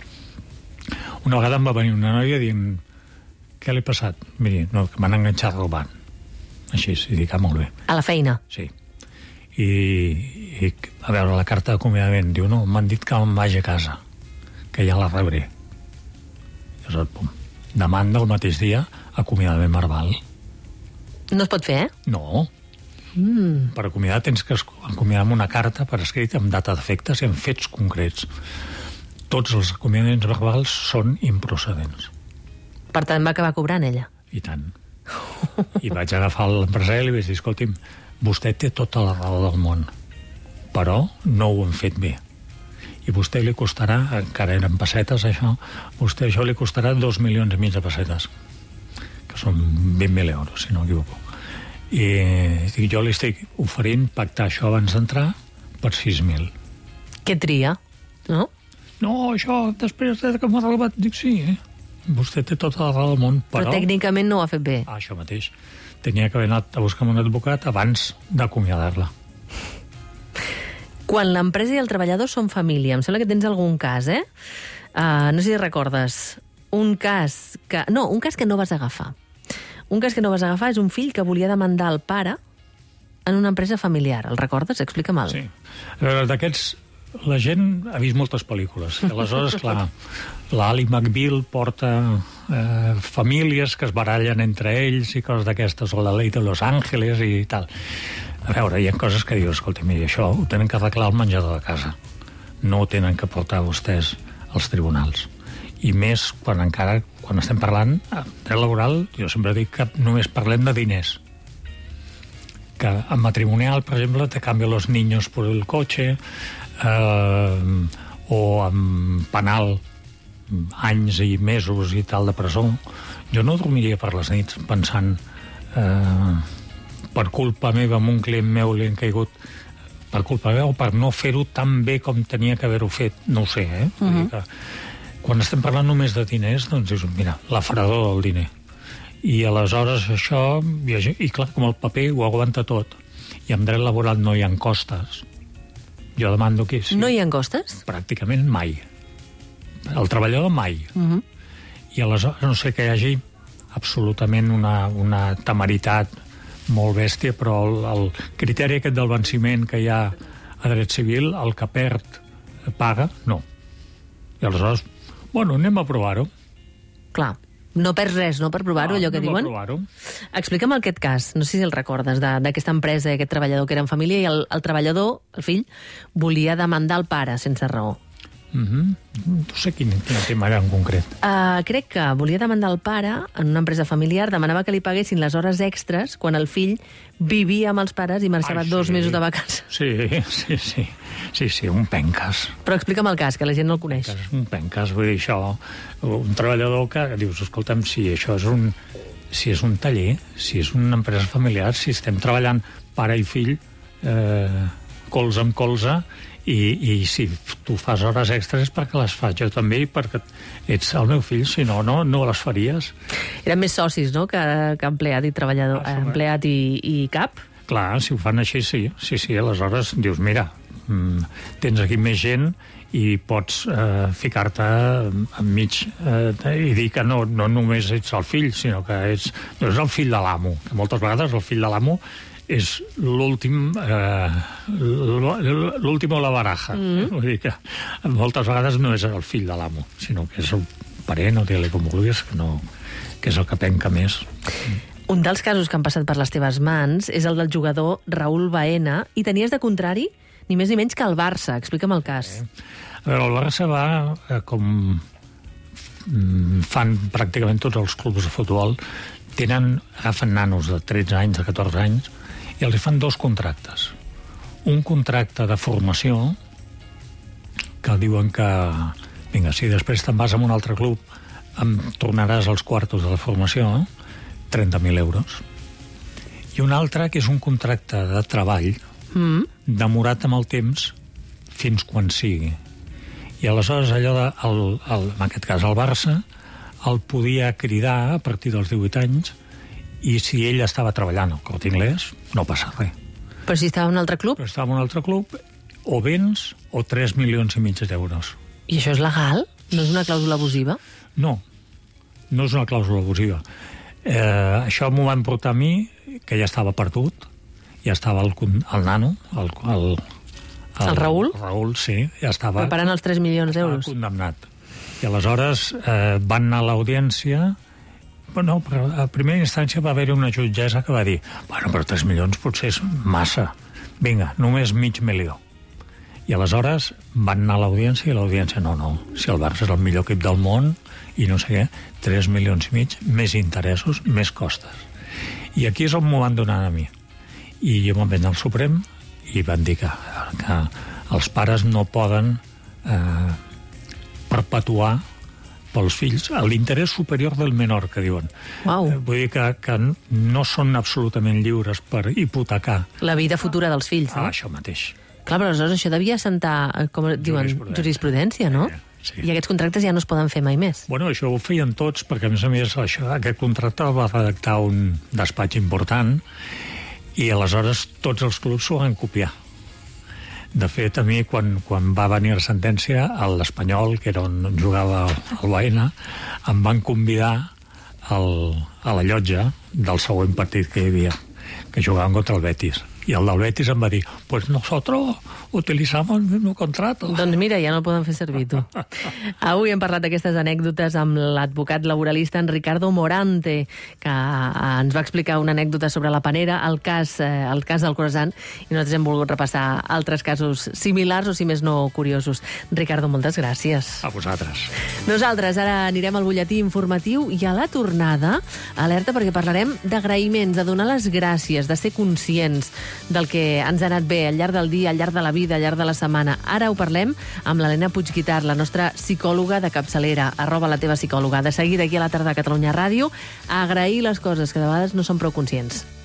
Una vegada em va venir una noia dient, què li ha passat? Miri, no, que m'han enganxat robant. Així, i dic, ah, molt bé. A la feina? Sí. I, i a veure, la carta d'acomiadament, diu, no, m'han dit que me'n vagi a casa, que ja la rebré. Llavors, pum, demanda el mateix dia, acomiadament verbal. No es pot fer, eh? No. Mm. Per acomiadar tens que acomiadar amb una carta per escrit amb data d'efectes i amb fets concrets. Tots els acomiadaments verbals són improcedents. Per tant, va acabar cobrant ella? I tant. I vaig agafar l'empresari i li vaig dir, escolti'm, vostè té tota la raó del món, però no ho hem fet bé. I vostè li costarà, encara eren pessetes això, vostè això li costarà dos milions i mig de pessetes, que són vint mil euros, si no m'equivoco. I dic, jo li estic oferint pactar això abans d'entrar per sis mil. Què tria, no? No, això, després de que m'ha regalat, dic sí, eh? Vostè té tota la raó del món, però... Però tècnicament no ho ha fet bé. Ah, això mateix. Tenia que haver anat a buscar un advocat abans d'acomiadar-la. Quan l'empresa i el treballador són família, em sembla que tens algun cas, eh? Uh, no sé si recordes. Un cas que... No, un cas que no vas agafar. Un cas que no vas agafar és un fill que volia demandar el pare en una empresa familiar. El recordes? Explica'm-el. Sí. A veure, d'aquests... La gent ha vist moltes pel·lícules. I aleshores, clar, l'Ali McBeal porta eh, famílies que es barallen entre ells i coses d'aquestes, o la Ley de Los Ángeles i tal. A veure, hi ha coses que dius, escolta, mira, això ho tenen que arreglar al menjador de casa. No ho tenen que portar vostès als tribunals. I més quan encara, quan estem parlant de dret laboral, jo sempre dic que només parlem de diners. Que en matrimonial, per exemple, te cambio los niños por el coche, eh, o en penal, anys i mesos i tal de presó. Jo no dormiria per les nits pensant eh, per culpa meva amb un client meu li han caigut, per culpa meva o per no fer-ho tan bé com tenia que haver-ho fet, no ho sé, eh? Uh-huh. Vull dir que quan estem parlant només de diners, doncs dius, mira, la fredor del diner. I aleshores això, i, i clar, com el paper ho aguanta tot, i amb dret laboral no hi ha costes, jo demando que sí. No hi ha costes? Pràcticament mai. El treballador mai. Uh-huh. I aleshores, no sé que hi hagi absolutament una, una temeritat molt bèstia, però el, el criteri aquest del venciment que hi ha a dret civil, el que perd paga, no. I aleshores, bueno, anem a provar-ho. Clar. No perds res, no, per provar-ho, allò que diuen? No, provar-ho. Explica'm aquest cas, no sé si el recordes, d'aquesta empresa i aquest treballador que era en família, i el, el treballador, el fill, volia demandar el pare sense raó. Mm-hmm. No sé quin, quin tema era en concret. Uh, crec que volia demandar el pare en una empresa familiar, demanava que li paguessin les hores extres quan el fill vivia amb els pares i marxava Ai, sí. dos mesos de vacances. Sí, sí, sí. Sí, sí, un pencas. Però explica'm el cas, que la gent no el coneix. Pencas, un pencas, vull dir, això, un treballador que dius, escolta'm, si això és un, si és un taller, si és una empresa familiar, si estem treballant pare i fill, eh, colze amb colze, i, i si tu fas hores extres perquè les faig jo també, perquè ets el meu fill, si no, no, no les faries. Eren més socis, no?, que, que empleat i treballador, ah, empleat i, i cap? Clar, si ho fan així, sí. Sí, sí, aleshores dius, mira, mm, tens aquí més gent i pots eh, ficar-te enmig eh, i dir que no, no només ets el fill, sinó que ets, no és el fill de l'amo, que moltes vegades el fill de l'amo és l'últim eh, l'últim o la baraja. Mm-hmm. Vull dir que moltes vegades no és el fill de l'amo, sinó que és el parent, o digue-li com vulguis, que, no, que és el que penca més. Un dels casos que han passat per les teves mans és el del jugador Raúl Baena, i tenies de contrari ni més ni menys que el Barça. Explica'm el cas. Eh. A veure, el Barça va, eh, com fan pràcticament tots els clubs de futbol, tenen, agafen nanos de tretze anys, de catorze anys, i els fan dos contractes. Un contracte de formació, que diuen que, vinga, si després te'n vas a un altre club, em tornaràs als quartos de la formació, trenta mil euros. I un altre, que és un contracte de treball, mm. demorat amb el temps, fins quan sigui. I aleshores allò, de, el, el, en aquest cas el Barça, el podia cridar a partir dels divuit anys, i si ell estava treballant al Corte Inglés, no passa res. Però si estava en un altre club? Però estava en un altre club, o béns o tres milions i mig d'euros. I això és legal? No és una clàusula abusiva? No, no és una clàusula abusiva. Eh, això m'ho van portar a mi, que ja estava perdut, ja estava el, el nano, el, el, el, el Raül? El Raül, sí, ja estava... Preparant els tres milions d'euros. Estava condemnat. I aleshores eh, van anar a l'audiència. No, però a primera instància va haver-hi una jutgessa que va dir, bueno, però tres milions potser és massa. Vinga, només mig milió. I aleshores van anar a l'audiència i l'audiència, no, no, si el Barça és el millor equip del món i no sé què, tres milions i mig, més interessos, més costes. I aquí és on m'ho van donar a mi. I jo me'n vaig anar al Suprem i van dir que, que els pares no poden eh, perpetuar pels fills l'interès superior del menor, que diuen. Wow. Vull dir que, que no són absolutament lliures per hipotecar la vida futura dels fills, no? Ah, això mateix. Clar, però aleshores això devia assentar, com diuen, jurisprudència, jurisprudència no? Sí. I aquests contractes ja no es poden fer mai més. Bueno, això ho feien tots, perquè a més a més això, aquest contracte el va redactar un despatx important i aleshores tots els clubs s'ho van copiar. De fet, a mi, quan, quan va venir la sentència, l'Espanyol, que era on jugava el Baena, em van convidar al, a la llotja del següent partit que hi havia, que jugaven contra el Betis. I el del Betis em va dir, pues nosotros utilizamos el mismo contrato. Doncs mira, ja no el poden fer servir, tu. Avui hem parlat d'aquestes anècdotes amb l'advocat laboralista en Ricardo Morante, que ens va explicar una anècdota sobre la panera, el cas, eh, el cas del croissant, i nosaltres hem volgut repassar altres casos similars o, si més no, curiosos. Ricardo, moltes gràcies. A vosaltres. Nosaltres ara anirem al butlletí informatiu i a la tornada, alerta, perquè parlarem d'agraïments, de donar les gràcies, de ser conscients del que ens ha anat bé al llarg del dia, al llarg de la vida, al llarg de la setmana. Ara ho parlem amb l'Helena Puigguitar, la nostra psicòloga de capçalera, arroba la teva psicòloga. De seguida aquí a la tarda a Catalunya Ràdio, a agrair les coses que de vegades no són prou conscients.